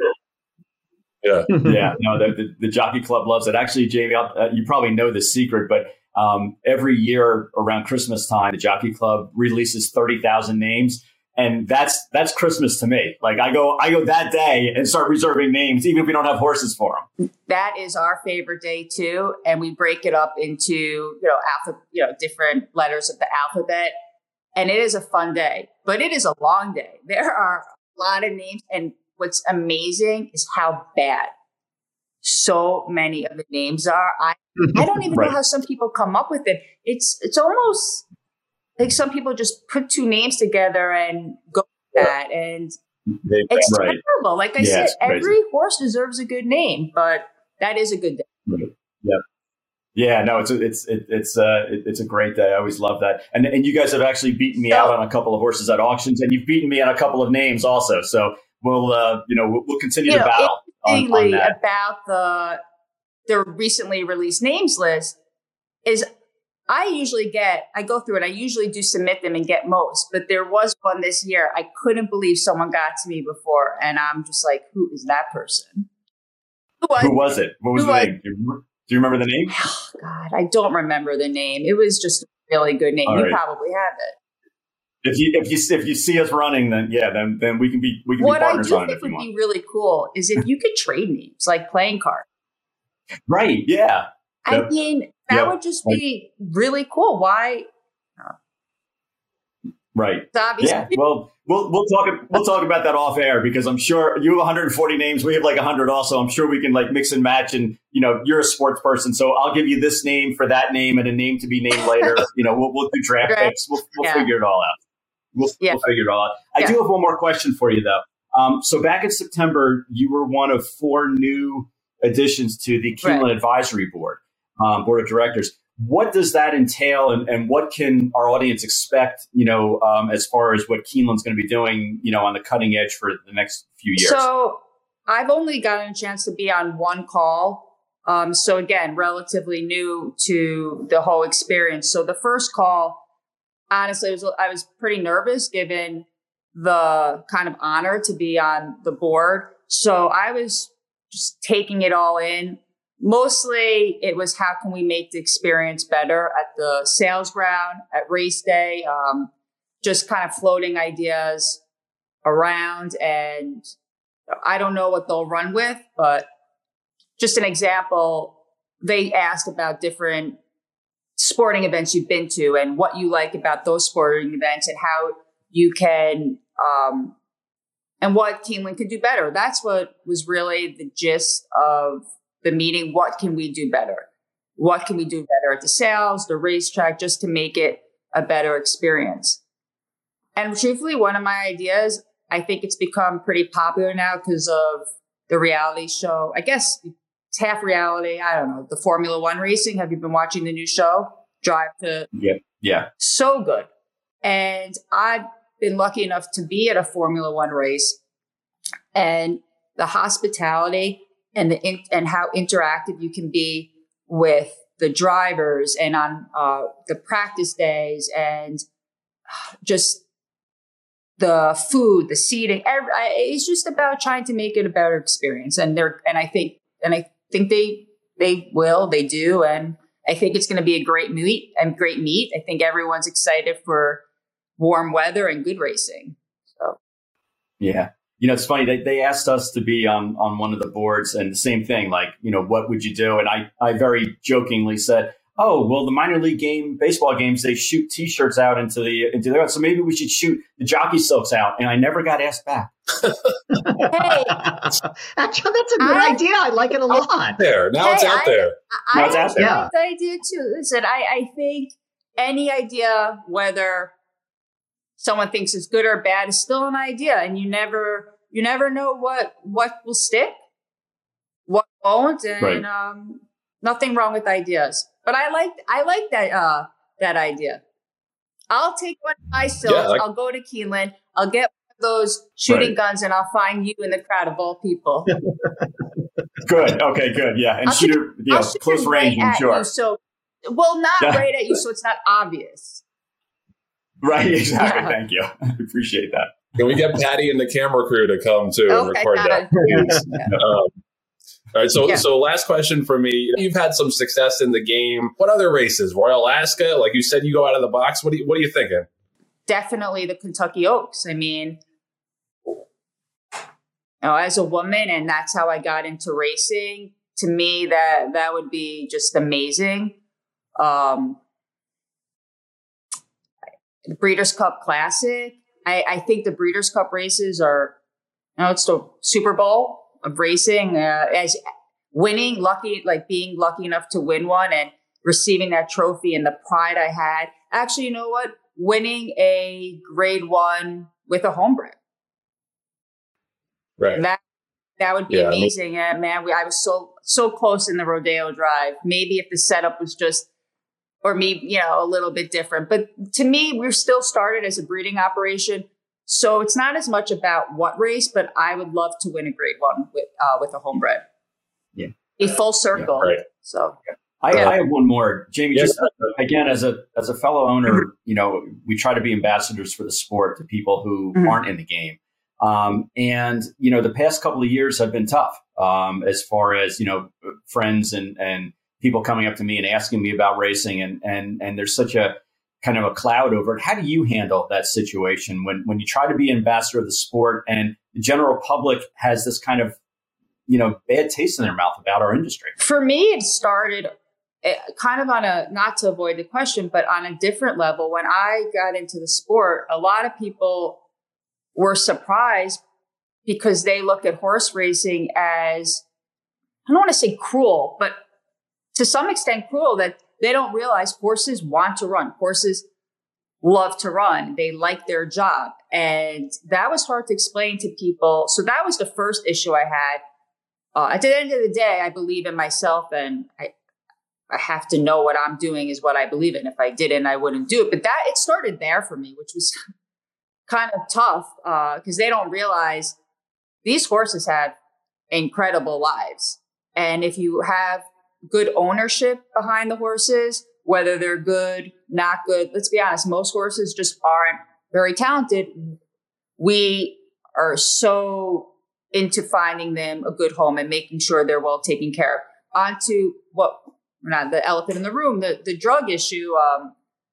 Speaker 2: Yeah,
Speaker 4: yeah. No, the, the, the Jockey Club loves it. Actually, Jamie, uh, you probably know this secret, but um, every year around Christmas time, the Jockey Club releases thirty thousand names, and that's that's Christmas to me. Like I go, I go that day and start reserving names, even if we don't have horses for them.
Speaker 10: That is our favorite day too, and we break it up into you know alpha, you know different letters of the alphabet, and it is a fun day, but it is a long day. There are a lot of names, and what's amazing is how bad so many of the names are. I I don't even right. know how some people come up with it. It's it's almost like some people just put two names together and go with that, and it's right. terrible. Like I yeah, said, every horse deserves a good name, but that is a good day.
Speaker 4: Right. Yeah. Yeah, no, it's a, it's it, it's uh it, it's a great day. I always love that, and and you guys have actually beaten me so, out on a couple of horses at auctions, and you've beaten me on a couple of names also. So we'll uh you know we'll, we'll continue
Speaker 10: you
Speaker 4: the
Speaker 10: know,
Speaker 4: battle on, on that.
Speaker 10: About the the recently released names list is I usually get, I go through it. I usually do submit them and get most, but there was one this year. I couldn't believe someone got to me before. And I'm just like, who is that person?
Speaker 4: Who was, who was it? What was the
Speaker 10: was,
Speaker 4: name? Do you, do you remember the name?
Speaker 10: Oh, God, I don't remember the name. It was just a really good name. All you right. probably have it.
Speaker 4: If you if you if you see us running, then yeah, then then we can be we can
Speaker 10: what
Speaker 4: be partners on it. What
Speaker 10: I do think would be really cool is if you could trade names like playing cards.
Speaker 4: Right. Yeah.
Speaker 10: I yep. mean, that yep. would just be really cool. Why?
Speaker 4: Right. Yeah. Well, we'll we'll talk we'll talk about that off air because I'm sure you have one hundred forty names. We have like one hundred also. I'm sure we can like mix and match. And you know, you're a sports person, so I'll give you this name for that name and a name to be named later. you know, we'll we'll do draft right. picks. We'll we'll yeah. figure it all out. We'll, yeah. we'll figure it all out. I yeah. do have one more question for you, though. Um, so back in September, you were one of four new additions to the Keeneland right. Advisory Board, um, Board of Directors. What does that entail, and, and what can our audience expect, you know, um, as far as what Keeneland's going to be doing, you know, on the cutting edge for the next few years?
Speaker 10: So I've only gotten a chance to be on one call. Um, so again, relatively new to the whole experience. So the first call, honestly, I was, I was pretty nervous given the kind of honor to be on the board. So I was just taking it all in. Mostly it was how can we make the experience better at the sales ground, at race day, um, just kind of floating ideas around. And I don't know what they'll run with, but just an example, they asked about different sporting events you've been to and what you like about those sporting events and how you can, um, and what Keeneland could do better. That's what was really the gist of the meeting. What can we do better? What can we do better at the sales, the racetrack, just to make it a better experience? And truthfully, one of my ideas, I think it's become pretty popular now because of the reality show. I guess it's half reality. I don't know. The Formula One racing. Have you been watching the new show? Drive to.
Speaker 4: Yeah. Yeah.
Speaker 10: So good. And I've been lucky enough to be at a Formula One race, and the hospitality and the in, and how interactive you can be with the drivers and on uh, the practice days, and just the food, the seating. Every, it's just about trying to make it a better experience. And they're and I think and I think they they will they do, and I think it's going to be a great meet and great meet. I think everyone's excited for warm weather and good racing. So
Speaker 4: yeah. You know, it's funny. They they asked us to be on, on one of the boards, and the same thing, like, you know, what would you do? And I, I very jokingly said, oh, well, the minor league game, baseball games, they shoot T-shirts out into the into the so maybe we should shoot the jockey silks out. And I never got asked back.
Speaker 10: Hey,
Speaker 3: actually, that's a good I, idea. I like it a lot.
Speaker 2: There now,
Speaker 10: hey,
Speaker 2: it's out
Speaker 10: I,
Speaker 2: there.
Speaker 10: I,
Speaker 4: now it's out there.
Speaker 10: I like the idea too. Listen, I, I think any idea, whether someone thinks it's good or bad, is still an idea, and you never you never know what what will stick, what won't, and
Speaker 4: right.
Speaker 10: um, nothing wrong with ideas. But I like I like that uh, that idea. I'll take one of my silks. Yeah, like- I'll go to Keeneland. I'll get one of those shooting right. guns, and I'll find you in the crowd of all people.
Speaker 4: Good. Okay. Good. Yeah, and
Speaker 10: I'll
Speaker 4: shoot,
Speaker 10: shoot,
Speaker 4: you know, close
Speaker 10: right
Speaker 4: range. I'm sure.
Speaker 10: You, so, well, not
Speaker 4: yeah.
Speaker 10: right at you, so it's not obvious.
Speaker 4: Right. Exactly.
Speaker 10: Yeah.
Speaker 4: Thank you. I appreciate that.
Speaker 2: Can we get Patty and the camera crew to come too and
Speaker 10: okay,
Speaker 2: record that?
Speaker 10: Yeah.
Speaker 2: um, all right. So,
Speaker 10: yeah.
Speaker 2: so last question for me. You've had some success in the game. What other races? Royal Alaska? Like you said, you go out of the box. What do you, what are you thinking?
Speaker 10: Definitely the Kentucky Oaks. I mean, you know, as a woman, and that's how I got into racing. To me, that that would be just amazing. Um, the Breeders' Cup Classic. I, I think the Breeders' Cup races are, you know, it's the Super Bowl of racing. Uh, as winning, lucky, like being lucky enough to win one and receiving that trophy and the pride I had. Actually, you know what? Winning a grade one with a homebred.
Speaker 2: Right.
Speaker 10: That that would be
Speaker 2: yeah,
Speaker 10: amazing. I mean, and man, we, I was so so close in the Rodeo Drive. Maybe if the setup was just, or maybe, you know, a little bit different. But to me, we're still started as a breeding operation. So it's not as much about what race, but I would love to win a grade one with uh, with a homebred.
Speaker 4: Yeah.
Speaker 10: a full circle.
Speaker 2: Right.
Speaker 10: So
Speaker 4: I,
Speaker 10: yeah.
Speaker 4: I have one more, Jamie.
Speaker 2: Yes.
Speaker 4: Just again, as a as a fellow owner, you know, we try to be ambassadors for the sport to people who mm-hmm. aren't in the game. Um, and you know, the past couple of years have been tough um, as far as you know, friends and and people coming up to me and asking me about racing, and and and there's such a kind of a cloud over it. How do you handle that situation when when you try to be ambassador of the sport and the general public has this kind of you know bad taste in their mouth about our industry?
Speaker 10: For me, it started kind of on a, not to avoid the question, but on a different level. When I got into the sport, a lot of people were surprised because they look at horse racing as, I don't want to say cruel, but to some extent cruel, that they don't realize horses want to run. Horses love to run. They like their job. And that was hard to explain to people. So that was the first issue I had. Uh, at the end of the day, I believe in myself, and I, I have to know what I'm doing is what I believe in. If I didn't, I wouldn't do it. But that it started there for me, which was kind of tough because uh, they don't realize these horses have incredible lives. And if you have good ownership behind the horses, whether they're good, not good, let's be honest, most horses just aren't very talented. We are so into finding them a good home and making sure they're well taken care of. On to what, not the elephant in the room, the, the drug issue. Um,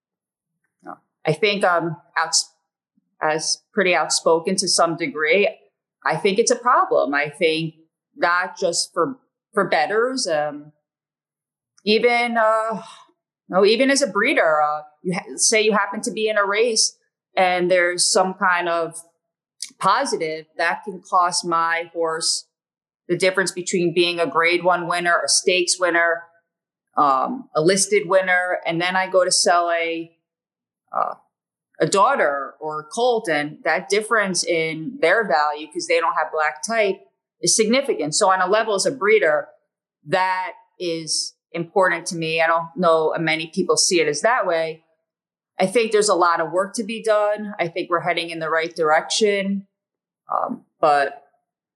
Speaker 10: I think I'm out, as pretty outspoken to some degree. I think it's a problem. I think not just for, for bettors, um, even, uh, no, even as a breeder, uh, you ha- say you happen to be in a race and there's some kind of positive that can cost my horse the difference between being a grade one winner, a stakes winner, um, a listed winner, and then I go to sell a uh, a daughter or a colt, and that difference in their value because they don't have black type is significant. So on a level as a breeder, that is important to me. I don't know many people see it as that way. I think there's a lot of work to be done. I think we're heading in the right direction. Um, but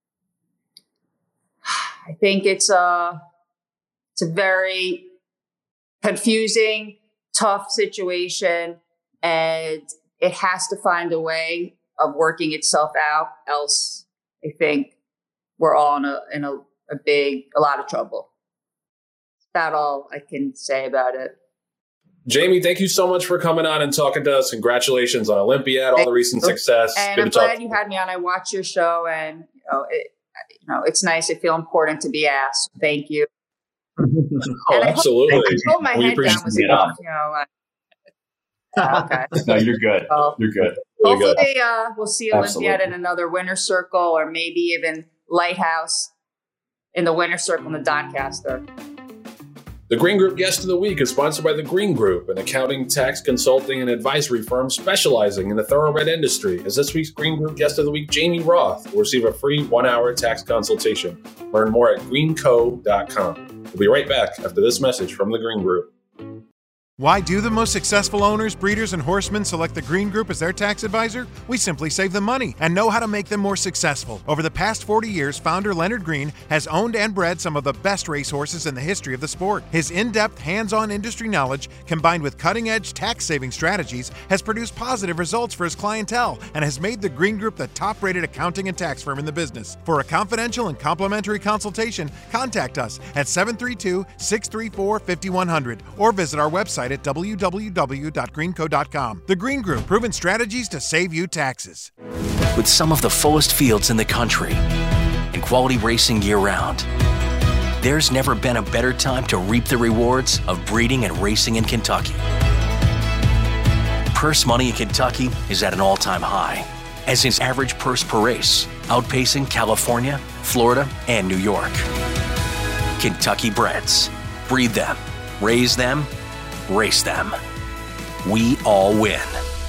Speaker 10: I think it's a, it's a very confusing, tough situation, and it has to find a way of working itself out. Else, I think we're all in a, in a, a big, a lot of trouble. That's about all I can say about it.
Speaker 2: Jamie, thank you so much for coming on and talking to us. Congratulations on Olympiad, all the recent success.
Speaker 10: And
Speaker 2: Good
Speaker 10: I'm
Speaker 2: to talk
Speaker 10: glad you had me on. I watched your show, and you know, it, you know, it's nice. I feel important to be asked. Thank you.
Speaker 2: Oh, absolutely.
Speaker 10: I hold my
Speaker 4: we
Speaker 10: head down. Was enough, you know. Uh, okay.
Speaker 4: No, you're good. Well, you're good.
Speaker 10: Hopefully, good. Uh, we'll see
Speaker 4: Absolutely.
Speaker 10: Olympiad in another winner's circle, or maybe even Lighthouse in the winner's circle in the Doncaster.
Speaker 2: The Green Group Guest of the Week is sponsored by The Green Group, an accounting, tax, consulting, and advisory firm specializing in the thoroughbred industry. As this week's Green Group Guest of the Week, Jamie Roth will receive a free one-hour tax consultation. Learn more at green co dot com. We'll be right back after this message from The Green Group.
Speaker 11: Why do the most successful owners, breeders, and horsemen select the Green Group as their tax advisor? We simply save them money and know how to make them more successful. Over the past forty years, founder Leonard Green has owned and bred some of the best racehorses in the history of the sport. His in-depth, hands-on industry knowledge, combined with cutting-edge tax-saving strategies, has produced positive results for his clientele and has made the Green Group the top-rated accounting and tax firm in the business. For a confidential and complimentary consultation, contact us at seven three two, six three four, five one zero zero or visit our website at w w w dot green co dot com. The Green Group, proven strategies to save you taxes.
Speaker 5: With some of the fullest fields in the country and quality racing year-round, there's never been a better time to reap the rewards of breeding and racing in Kentucky. Purse money in Kentucky is at an all-time high, as is average purse per race, outpacing California, Florida, and New York. Kentucky breds. Breed them, raise them, race them. We all win.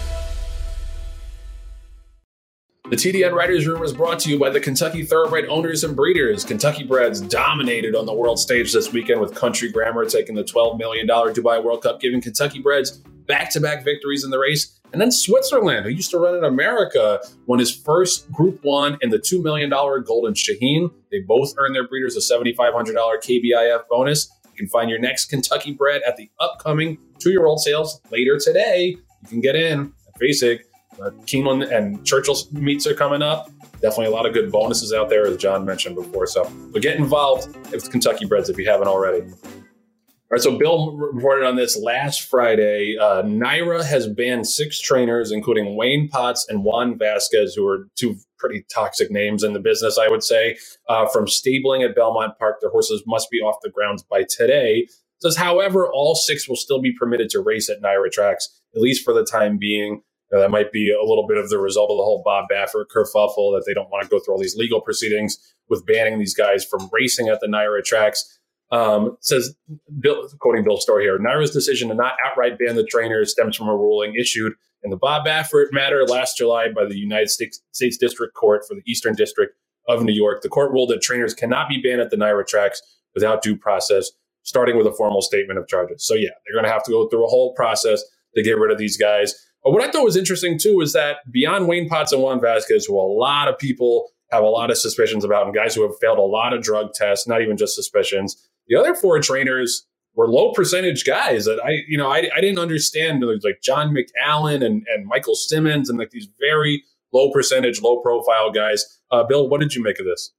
Speaker 2: The T D N Writers Room is brought to you by the Kentucky Thoroughbred Owners and Breeders. Kentucky Breds dominated on the world stage this weekend with Country Grammar taking the twelve million dollars Dubai World Cup, giving Kentucky Breds back-to-back victories in the race And then Switzerland, who used to run in America, won his first Group One and the two million dollars Golden Shaheen. They both earned their breeders a seven thousand five hundred dollars K B I F bonus. You can find your next Kentucky bred at the upcoming two-year-old sales later today. You can get in. Face it, uh, Keeneland and Churchill meets are coming up. Definitely a lot of good bonuses out there, as John mentioned before. So, but get involved with Kentucky Breds if you haven't already. All right, so Bill reported on this last Friday. Uh, NYRA has banned six trainers, including Wayne Potts and Juan Vasquez, who are two pretty toxic names in the business, I would say, uh, from stabling at Belmont Park. Their horses must be off the grounds by today. It says, however, all six will still be permitted to race at NYRA tracks, at least for the time being. You know, that might be a little bit of the result of the whole Bob Baffert kerfuffle, that they don't want to go through all these legal proceedings with banning these guys from racing at the NYRA tracks. Um, says, Bill, quoting Bill Story here, NYRA's decision to not outright ban the trainers stems from a ruling issued in the Bob Baffert matter last July by the United States, States District Court for the Eastern District of New York. The court ruled that trainers cannot be banned at the NYRA tracks without due process, starting with a formal statement of charges. So yeah, they're going to have to go through a whole process to get rid of these guys. But what I thought was interesting too is that beyond Wayne Potts and Juan Vasquez, who a lot of people have a lot of suspicions about, and guys who have failed a lot of drug tests, not even just suspicions, the other four trainers were low percentage guys that I, you know, I, I didn't understand, like John McAllen and, and Michael Simmons and like these very low percentage, low profile guys. Uh, Bill, what did you make of this?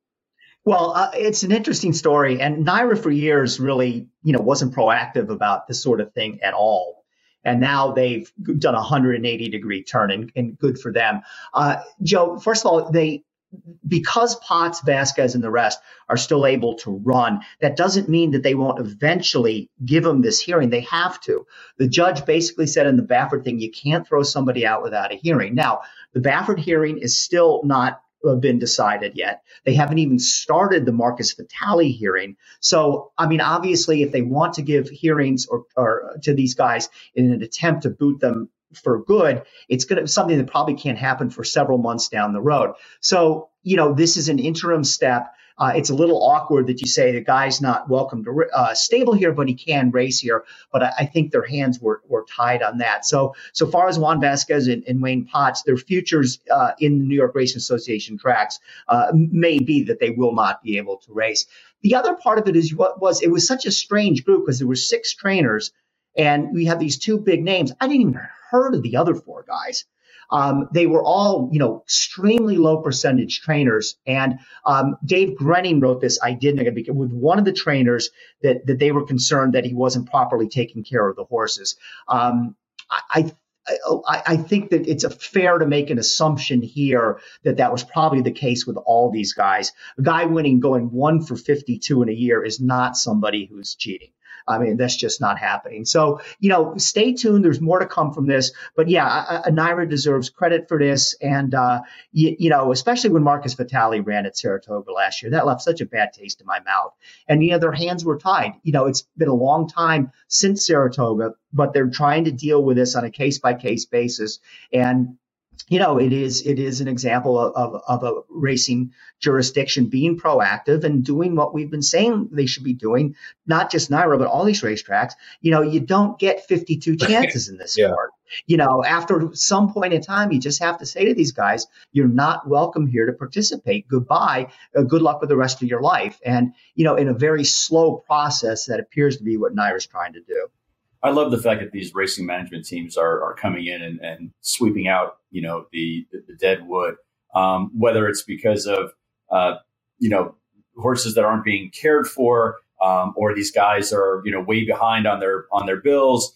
Speaker 3: Well, uh, it's an interesting story, and NYRA for years really, you know, wasn't proactive about this sort of thing at all. And now they've done a one hundred eighty degree turn, and, and good for them. Uh, Joe, first of all, they, because Potts, Vasquez, and the rest are still able to run, that doesn't mean that they won't eventually give them this hearing. They have to. The judge basically said in the Baffert thing, you can't throw somebody out without a hearing. Now, the Baffert hearing is still not been decided yet. They haven't even started the Marcus Vitale hearing. So, I mean, obviously, if they want to give hearings or, or to these guys in an attempt to boot them for good, it's going to be something that probably can't happen for several months down the road. So, you know, this is an interim step. Uh, it's a little awkward that you say the guy's not welcome to uh, stable here, but he can race here. But I, I think their hands were, were tied on that. So, so far as Juan Vasquez and, and Wayne Potts, their futures uh, in the New York Racing Association tracks uh, may be that they will not be able to race. The other part of it is what was, it was such a strange group because there were six trainers and we have these two big names. I didn't even heard of the other four guys. Um, they were all, you know, extremely low percentage trainers. And um, Dave Grenning wrote this idea with one of the trainers that, that they were concerned that he wasn't properly taking care of the horses. Um, I, I, I think that it's a fair to make an assumption here that that was probably the case with all these guys. A guy winning going one for fifty-two in a year is not somebody who's cheating. I mean, that's just not happening. So, you know, stay tuned. There's more to come from this. But yeah, NYRA deserves credit for this. And, uh, you, you know, especially when Marcus Vitale ran at Saratoga last year, that left such a bad taste in my mouth. And, you know, their hands were tied. You know, it's been a long time since Saratoga, but they're trying to deal with this on a case by case basis. And, you know, it is it is an example of, of, of a racing jurisdiction being proactive and doing what we've been saying they should be doing, not just NYRA, but all these racetracks. You know, you don't get fifty-two chances in this
Speaker 2: yeah.
Speaker 3: sport. You know, after some point in time, you just have to say to these guys, you're not welcome here to participate. Goodbye. Uh, good luck with the rest of your life. And, you know, in a very slow process that appears to be what NYRA's trying to do.
Speaker 4: I love the fact that these racing management teams are, are coming in and, and sweeping out, you know, the, the, the dead wood, um, whether it's because of, uh, you know, horses that aren't being cared for, um, or these guys are, you know, way behind on their on their bills,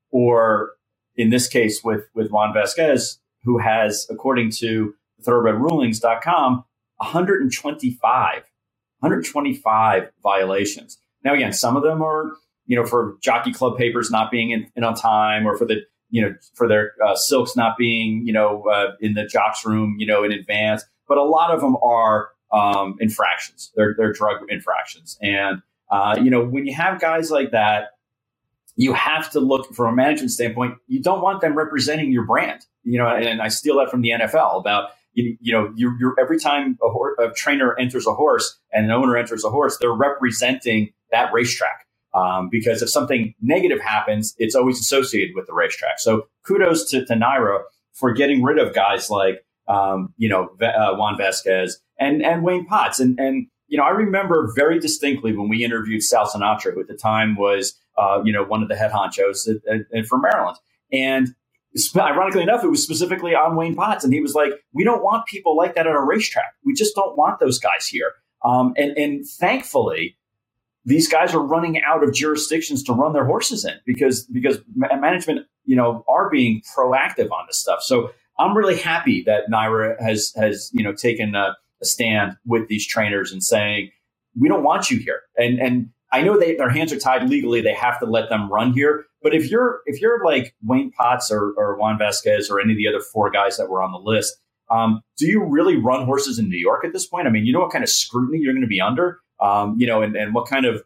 Speaker 4: or in this case with, with Juan Vasquez, who has, according to thoroughbred rulings dot com, one hundred twenty-five, one hundred twenty-five violations. Now, again, some of them are, you know, for Jockey Club papers not being in, in on time, or for the, you know, for their uh, silks not being, you know, uh, in the jocks room, you know, in advance. But a lot of them are um, infractions. They're, they're drug infractions. And, uh, you know, when you have guys like that, you have to look from a management standpoint. You don't want them representing your brand, you know, and, and I steal that from the N F L about, you, you know, you're, you're every time a, hor- a trainer enters a horse and an owner enters a horse, they're representing that racetrack. Um, because if something negative happens, it's always associated with the racetrack. So kudos to, to Naira for getting rid of guys like, um, you know, uh, Juan Vasquez and, and Wayne Potts. And, and, you know, I remember very distinctly when we interviewed Sal Sinatra, who at the time was, uh, you know, one of the head honchos at, at, at, for Maryland. And ironically enough, it was specifically on Wayne Potts. And he was like, we don't want people like that at a racetrack. We just don't want those guys here. Um, and, and thankfully, these guys are running out of jurisdictions to run their horses in because because management, you know, are being proactive on this stuff. So I'm really happy that Naira has has you know taken a, a stand with these trainers and saying we don't want you here. And and I know they their hands are tied legally; they have to let them run here. But if you're if you're like Wayne Potts or, or Juan Vasquez or any of the other four guys that were on the list, um, do you really run horses in New York at this point? I mean, you know what kind of scrutiny you're going to be under. Um, you know, and, and what kind of,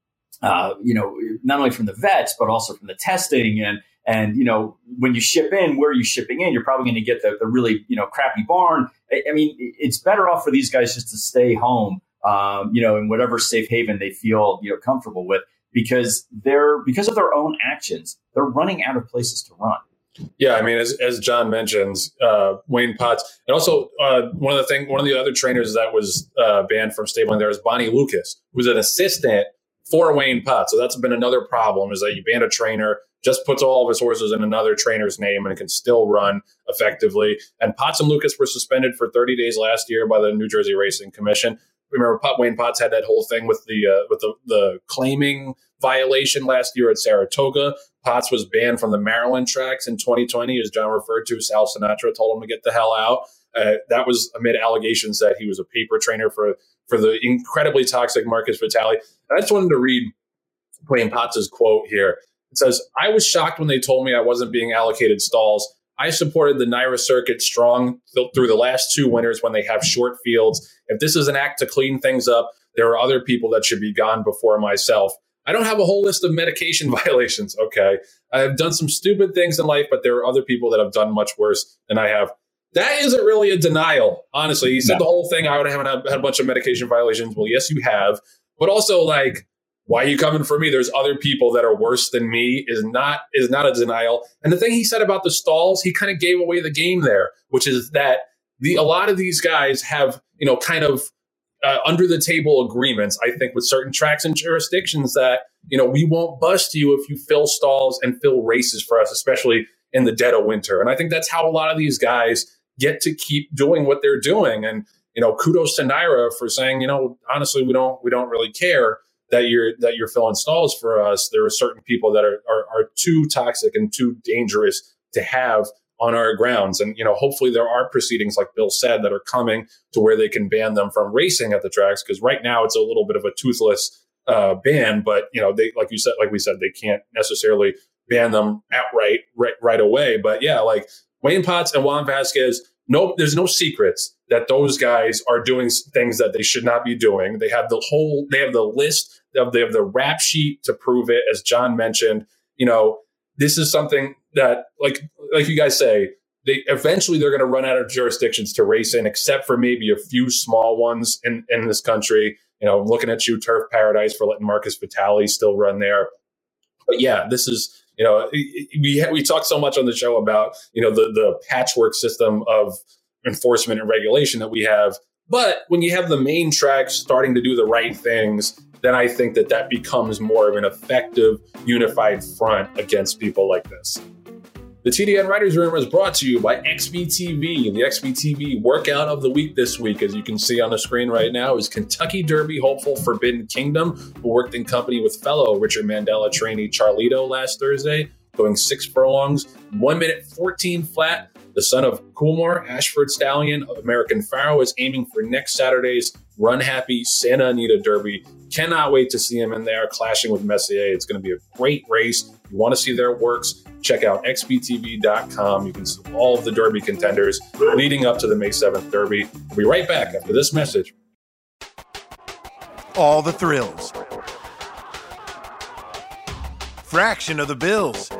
Speaker 4: uh, you know, not only from the vets, but also from the testing and, and, you know, when you ship in, where are you shipping in? You're probably going to get the, the really, you know, crappy barn. I, I mean, it's better off for these guys just to stay home, um, you know, in whatever safe haven they feel, you know, comfortable with because they're, because of their own actions, they're running out of places to run.
Speaker 2: Yeah, I mean, as as John mentions, uh, Wayne Potts, and also uh, one of the thing, one of the other trainers that was uh, banned from stabling there is Bonnie Lucas, who's an assistant for Wayne Potts. So that's been another problem is that you ban a trainer, just puts all of his horses in another trainer's name, and it can still run effectively. And Potts and Lucas were suspended for thirty days last year by the New Jersey Racing Commission. Remember, Wayne Potts had that whole thing with the uh, with the, the claiming violation last year at Saratoga. Potts was banned from the Maryland tracks in twenty twenty, as John referred to. Sal Sinatra told him to get the hell out. Uh, that was amid allegations that he was a paper trainer for, for the incredibly toxic Marcus Vitale. And I just wanted to read Wayne Potts' quote here. It says, "I was shocked when they told me I wasn't being allocated stalls. I supported the Naira circuit strong th- through the last two winters when they have short fields. If this is an act to clean things up, there are other people that should be gone before myself. I don't have a whole list of medication violations. Okay. I have done some stupid things in life, but there are other people that have done much worse than I have." That isn't really a denial. Honestly, he said no. The whole thing, I would haven't had a bunch of medication violations. Well, yes, you have. But also, like, why are you coming for me? There's other people that are worse than me is not is not a denial. And the thing he said about the stalls, he kind of gave away the game there, which is that the a lot of these guys have, you know, kind of uh, under the table agreements, I think, with certain tracks and jurisdictions that, you know, we won't bust you if you fill stalls and fill races for us, especially in the dead of winter. And I think that's how a lot of these guys get to keep doing what they're doing. And, you know, kudos to Naira for saying, you know, honestly, we don't we don't really care that you're that you're filling stalls for us. There are certain people that are, are are too toxic and too dangerous to have on our grounds. And, you know, hopefully there are proceedings, like Bill said, that are coming to where they can ban them from racing at the tracks. Because right now it's a little bit of a toothless uh, ban. But, you know, they like you said, like we said, they can't necessarily ban them outright right, right away. But yeah, like Wayne Potts and Juan Vasquez, no, there's no secrets that those guys are doing things that they should not be doing. They have the whole, they have the list of, they have the rap sheet to prove it. As John mentioned, you know, this is something that, like, like you guys say, they eventually they're going to run out of jurisdictions to race in, except for maybe a few small ones in, in this country. You know, I'm looking at you, Turf Paradise, for letting Marcus Vitale still run there. But yeah, this is, you know, we we talk so much on the show about, you know, the the patchwork system of enforcement and regulation that we have. But when you have the main tracks starting to do the right things, then I think that that becomes more of an effective, unified front against people like this. The T D N Writers Room is brought to you by X B T V. The X B T V workout of the week this week, as you can see on the screen right now, is Kentucky Derby hopeful Forbidden Kingdom, who worked in company with fellow Richard Mandella trainee Charlito last Thursday, going six furlongs, one minute fourteen flat. The son of Coolmore, Ashford Stallion of American Pharaoh, is aiming for next Saturday's Run Happy Santa Anita Derby. Cannot wait to see him in there clashing with Messier. It's going to be a great race. If you want to see their works, check out X B T V dot com. You can see all of the Derby contenders leading up to the May seventh Derby. We'll be right back after this message.
Speaker 11: All the thrills. Fraction of the bills.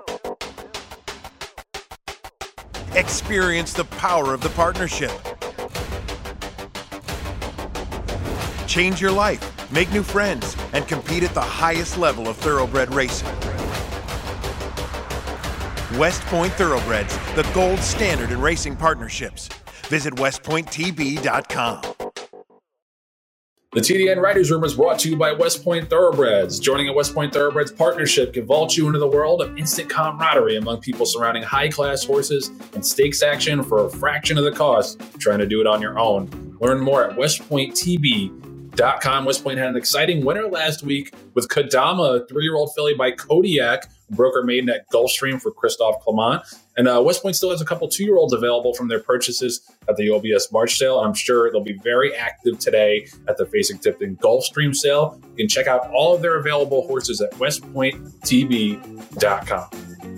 Speaker 11: Experience the power of the partnership. Change your life make new friends, and compete at the highest level of thoroughbred racing. West Point Thoroughbreds, the gold standard in racing partnerships. Visit west point t b dot com.
Speaker 2: The T D N Writers Room is brought to you by West Point Thoroughbreds. Joining a West Point Thoroughbreds partnership can vault you into the world of instant camaraderie among people surrounding high-class horses and stakes action for a fraction of the cost of trying to do it on your own. Learn more at west point t b dot com. West Point had an exciting winner last week with Kadama, a three-year-old filly by Kodiak, broker maiden at Gulfstream for Christophe Clement. And uh, West Point still has a couple two-year-olds available from their purchases at the O B S March sale. I'm sure they'll be very active today at the Facing Tipton Gulfstream sale. You can check out all of their available horses at west point t b dot com.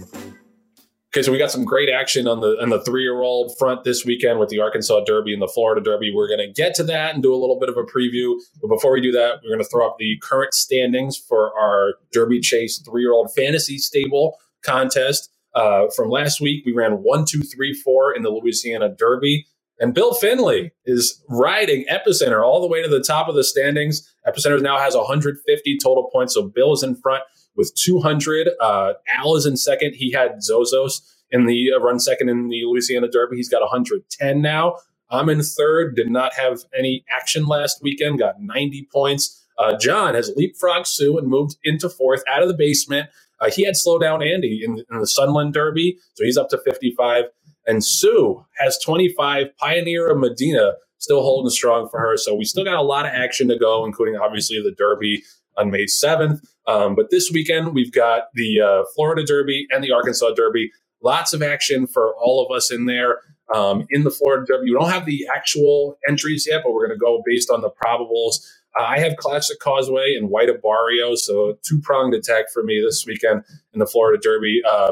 Speaker 2: Okay, so we got some great action on the on the three-year-old front this weekend with the Arkansas Derby and the Florida Derby. We're going to get to that and do a little bit of a preview. But before we do that, we're going to throw up the current standings for our Derby Chase three-year-old fantasy stable contest. Uh, from last week, we ran one, two, three, four in the Louisiana Derby. And Bill Finley is riding Epicenter all the way to the top of the standings. Epicenter now has one hundred fifty total points, so Bill is in front with two hundred. Uh, Al is in second. He had Zozos in the uh, run second in the Louisiana Derby. He's got one hundred ten now. I'm in third. Did not have any action last weekend. Got ninety points. Uh, John has leapfrogged Sue and moved into fourth out of the basement. Uh, he had Slow Down Andy in, in the Sunland Derby, so he's up to fifty-five. And Sue has twenty-five. Pioneer of Medina still holding strong for her. So we still got a lot of action to go, including obviously the Derby on May seventh. Um, but this weekend, we've got the uh, Florida Derby and the Arkansas Derby. Lots of action for all of us in there. Um, in the Florida Derby, we don't have the actual entries yet, but we're going to go based on the probables. Uh, I have Classic Causeway and White of Barrio, so two-pronged attack for me this weekend in the Florida Derby. Uh,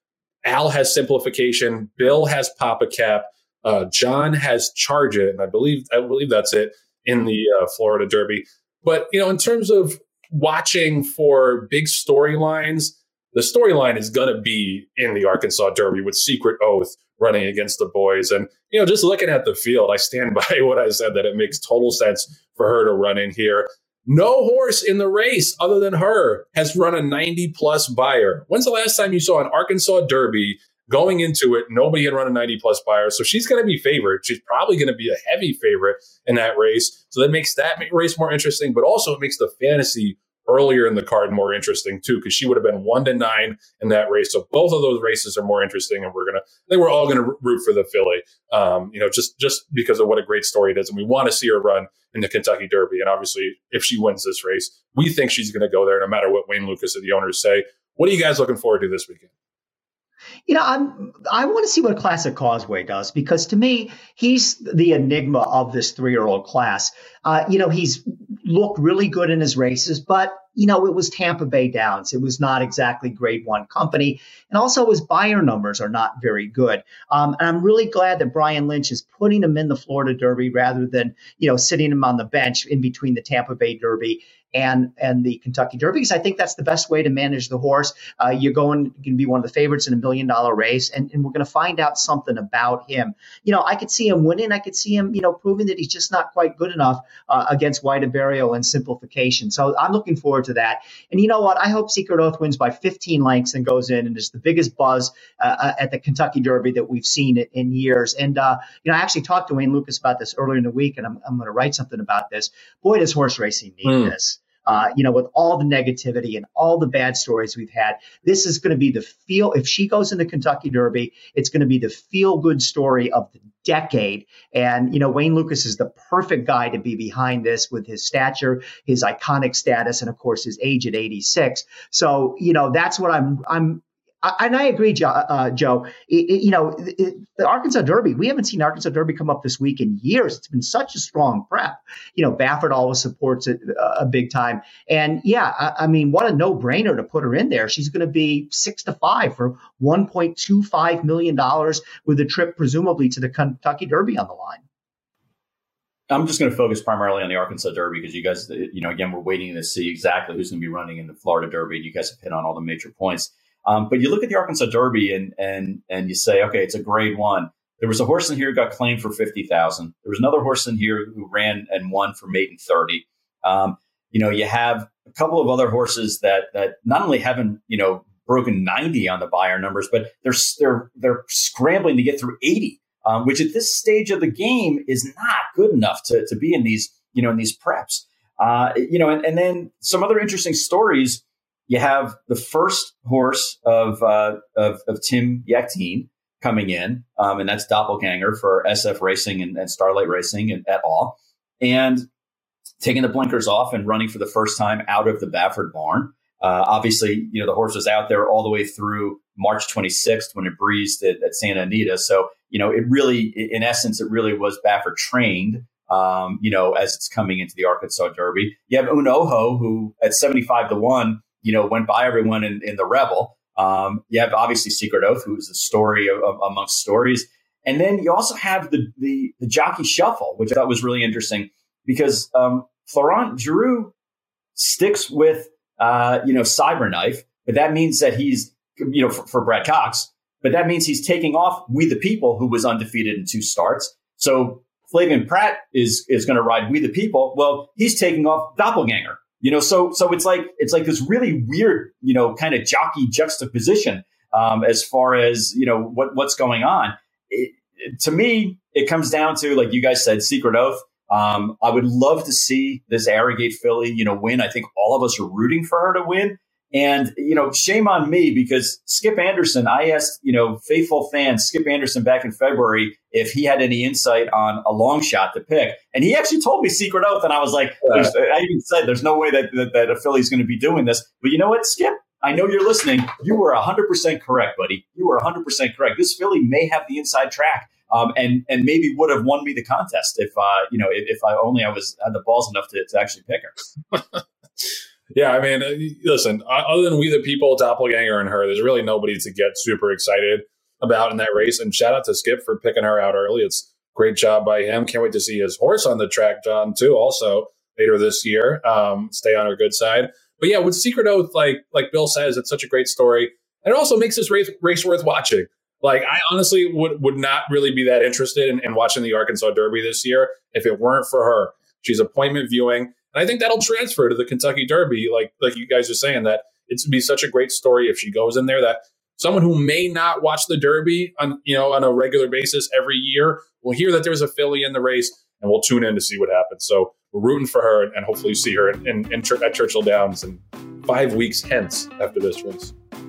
Speaker 2: Al has Simplification. Bill has Papa Cap. Uh, John has Charge It, and I believe I believe that's it in the uh, Florida Derby. But, you know, in terms of watching for big storylines, the storyline is going to be in the Arkansas Derby with Secret Oath running against the boys. And, you know, just looking at the field, I stand by what I said, that it makes total sense for her to run in here. No horse in the race other than her has run a ninety-plus buyer. When's the last time you saw an Arkansas Derby going into it? Nobody had run a ninety-plus buyer, so she's going to be favored. She's probably going to be a heavy favorite in that race, so that makes that race more interesting, but also it makes the fantasy earlier in the card more interesting too, because she would have been one to nine in that race. So both of those races are more interesting, and we're gonna, I think we're all gonna root for the filly, um, you know, just just because of what a great story it is, and we want to see her run in the Kentucky Derby. And obviously, if she wins this race, we think she's going to go there, no matter what Wayne Lukas or the owners say. What are you guys looking forward to this weekend?
Speaker 3: You know, I'm, I want to see what Classic Causeway does, because to me, he's the enigma of this three-year-old class. Uh, you know, he's looked really good in his races, but, you know, it was Tampa Bay Downs. It was not exactly grade one company. And also his buyer numbers are not very good. Um, and I'm really glad that Brian Lynch is putting him in the Florida Derby rather than, you know, sitting him on the bench in between the Tampa Bay Derby and and the Kentucky Derby, because I think that's the best way to manage the horse. Uh, you're going to be one of the favorites in a million dollar race, and, and we're going to find out something about him. You know, I could see him winning. I could see him, you know, proving that he's just not quite good enough uh, against White of Barrio and Simplification. So I'm looking forward to that. And you know what? I hope Secret Oath wins by fifteen lengths and goes in and is the biggest buzz uh, at the Kentucky Derby that we've seen in, in years. And, uh, you know, I actually talked to Wayne Lukas about this earlier in the week, and I'm, I'm going to write something about this. Boy, does horse racing need mm. this. Uh, you know, with all the negativity and all the bad stories we've had, this is going to be the feel. If she goes in the Kentucky Derby, it's going to be the feel-good story of the decade. And, you know, Wayne Lukas is the perfect guy to be behind this with his stature, his iconic status, and, of course, his age at eighty-six. So, you know, that's what I'm I'm. And I agree, Joe. Uh, Joe it, it, you know, it, the Arkansas Derby, we haven't seen Arkansas Derby come up this week in years. It's been such a strong prep. You know, Baffert always supports it uh, a big time. And, yeah, I, I mean, what a no-brainer to put her in there. She's going to be six to five for one point two five million dollars with a trip presumably to the Kentucky Derby on the line.
Speaker 4: I'm just going to focus primarily on the Arkansas Derby because you guys, you know, again, we're waiting to see exactly who's going to be running in the Florida Derby. And you guys have hit on all the major points. Um, but you look at the Arkansas Derby and and and you say, okay, it's a grade one. There was a horse in here who got claimed for fifty thousand. There was another horse in here who ran and won for maiden thirty. Um, you know, you have a couple of other horses that that not only haven't, you know, broken ninety on the buyer numbers, but they're they're they're scrambling to get through eighty, um, which at this stage of the game is not good enough to to be in these, you know, in these preps. Uh, you know, and, and then some other interesting stories. You have the first horse of uh, of, of Tim Yakteen coming in, um, and that's Doppelganger for S F Racing and, and Starlight Racing and et al. And taking the blinkers off and running for the first time out of the Baffert barn. Uh, obviously, you know, the horse was out there all the way through March twenty-sixth when it breezed at, at Santa Anita. So, you know, it really, in essence, it really was Baffert trained, um, you know, as it's coming into the Arkansas Derby. You have Unoho, who at seventy-five to one, you know, went by everyone in, in the Rebel. Um, you have obviously Secret Oath, who's the story of, of, amongst stories. And then you also have the, the, the jockey shuffle, which I thought was really interesting because um, Florent Geroux sticks with, uh, you know, Cyberknife, but that means that he's, you know, for, for Brad Cox, but that means he's taking off We the People, who was undefeated in two starts. So Flavien Prat is, is going to ride We the People. Well, he's taking off Doppelganger. You know, so so it's like it's like this really weird, you know, kind of jockey juxtaposition um, as far as, you know, what what's going on. It, it, to me, it comes down to, like you guys said, Secret Oath. Um, I would love to see this Arrogate filly, you know, win. I think all of us are rooting for her to win. And, you know, shame on me because Skip Anderson, I asked, you know, faithful fans, Skip Anderson back in February, if he had any insight on a long shot to pick. And he actually told me Secret Oath. And I was like, uh, I even said, there's no way that, that, that a filly's going to be doing this. But you know what, Skip? I know you're listening. You were one hundred percent correct, buddy. You were one hundred percent correct. This filly may have the inside track um, and and maybe would have won me the contest if, uh, you know, if, if I only I was had the balls enough to, to actually pick her.
Speaker 2: Yeah, I mean, listen, other than We the People, Doppelganger, and her, there's really nobody to get super excited about in that race. And shout out to Skip for picking her out early. It's a great job by him. Can't wait to see his horse on the track, John, too, also later this year. Um, stay on her good side. But yeah, with Secret Oath, like like Bill says, it's such a great story. And it also makes this race, race worth watching. Like, I honestly would, would not really be that interested in, in watching the Arkansas Derby this year if it weren't for her. She's appointment viewing. And I think that'll transfer to the Kentucky Derby, like like you guys are saying, that it's to be such a great story if she goes in there, that someone who may not watch the Derby on, you know, on a regular basis every year will hear that there's a filly in the race and we'll tune in to see what happens. So we're rooting for her and hopefully see her in, in, in, at Churchill Downs in five weeks hence after this race.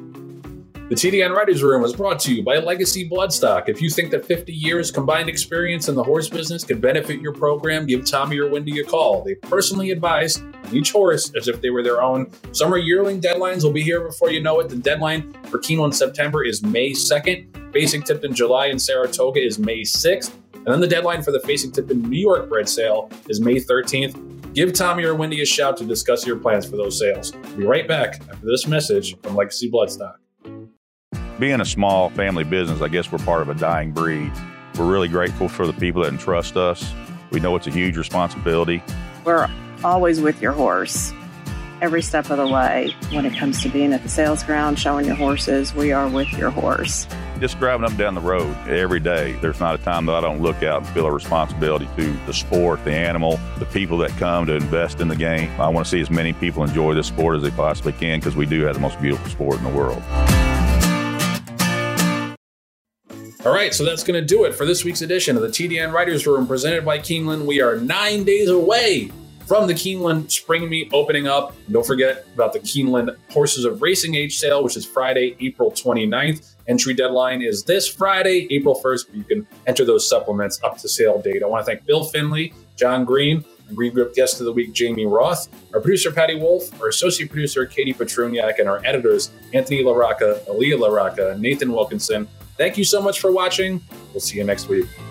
Speaker 2: The T D N Writers Room was brought to you by Legacy Bloodstock. If you think that fifty years combined experience in the horse business could benefit your program, give Tommy or Wendy a call. They personally advise on each horse as if they were their own. Summer yearling deadlines will be here before you know it. The deadline for Keeneland September is May second. Facing Tipton July in Saratoga is May sixth. And then the deadline for the Facing Tipton New York bred sale is May thirteenth. Give Tommy or Wendy a shout to discuss your plans for those sales. We'll be right back after this message from Legacy Bloodstock.
Speaker 12: Being a small family business, I guess we're part of a dying breed. We're really grateful for the people that entrust us. We know it's a huge responsibility.
Speaker 13: We're always with your horse every step of the way. When it comes to being at the sales ground, showing your horses, we are with your horse.
Speaker 12: Just driving up and down the road every day, there's not a time that I don't look out and feel a responsibility to the sport, the animal, the people that come to invest in the game. I want to see as many people enjoy this sport as they possibly can because we do have the most beautiful sport in the world.
Speaker 2: All right, so that's going to do it for this week's edition of the T D N Writers Room presented by Keeneland. We are nine days away from the Keeneland Spring Meet opening up. And don't forget about the Keeneland Horses of Racing Age sale, which is Friday, April twenty-ninth. Entry deadline is this Friday, April first, where you can enter those supplements up to sale date. I want to thank Bill Finley, John Green, and Green Group Guest of the Week, Jamie Roth, our producer, Patty Wolf, our associate producer, Katie Petruniak, and our editors, Anthony LaRocca, Aaliyah LaRocca, and Nathan Wilkinson. Thank you so much for watching. We'll see you next week.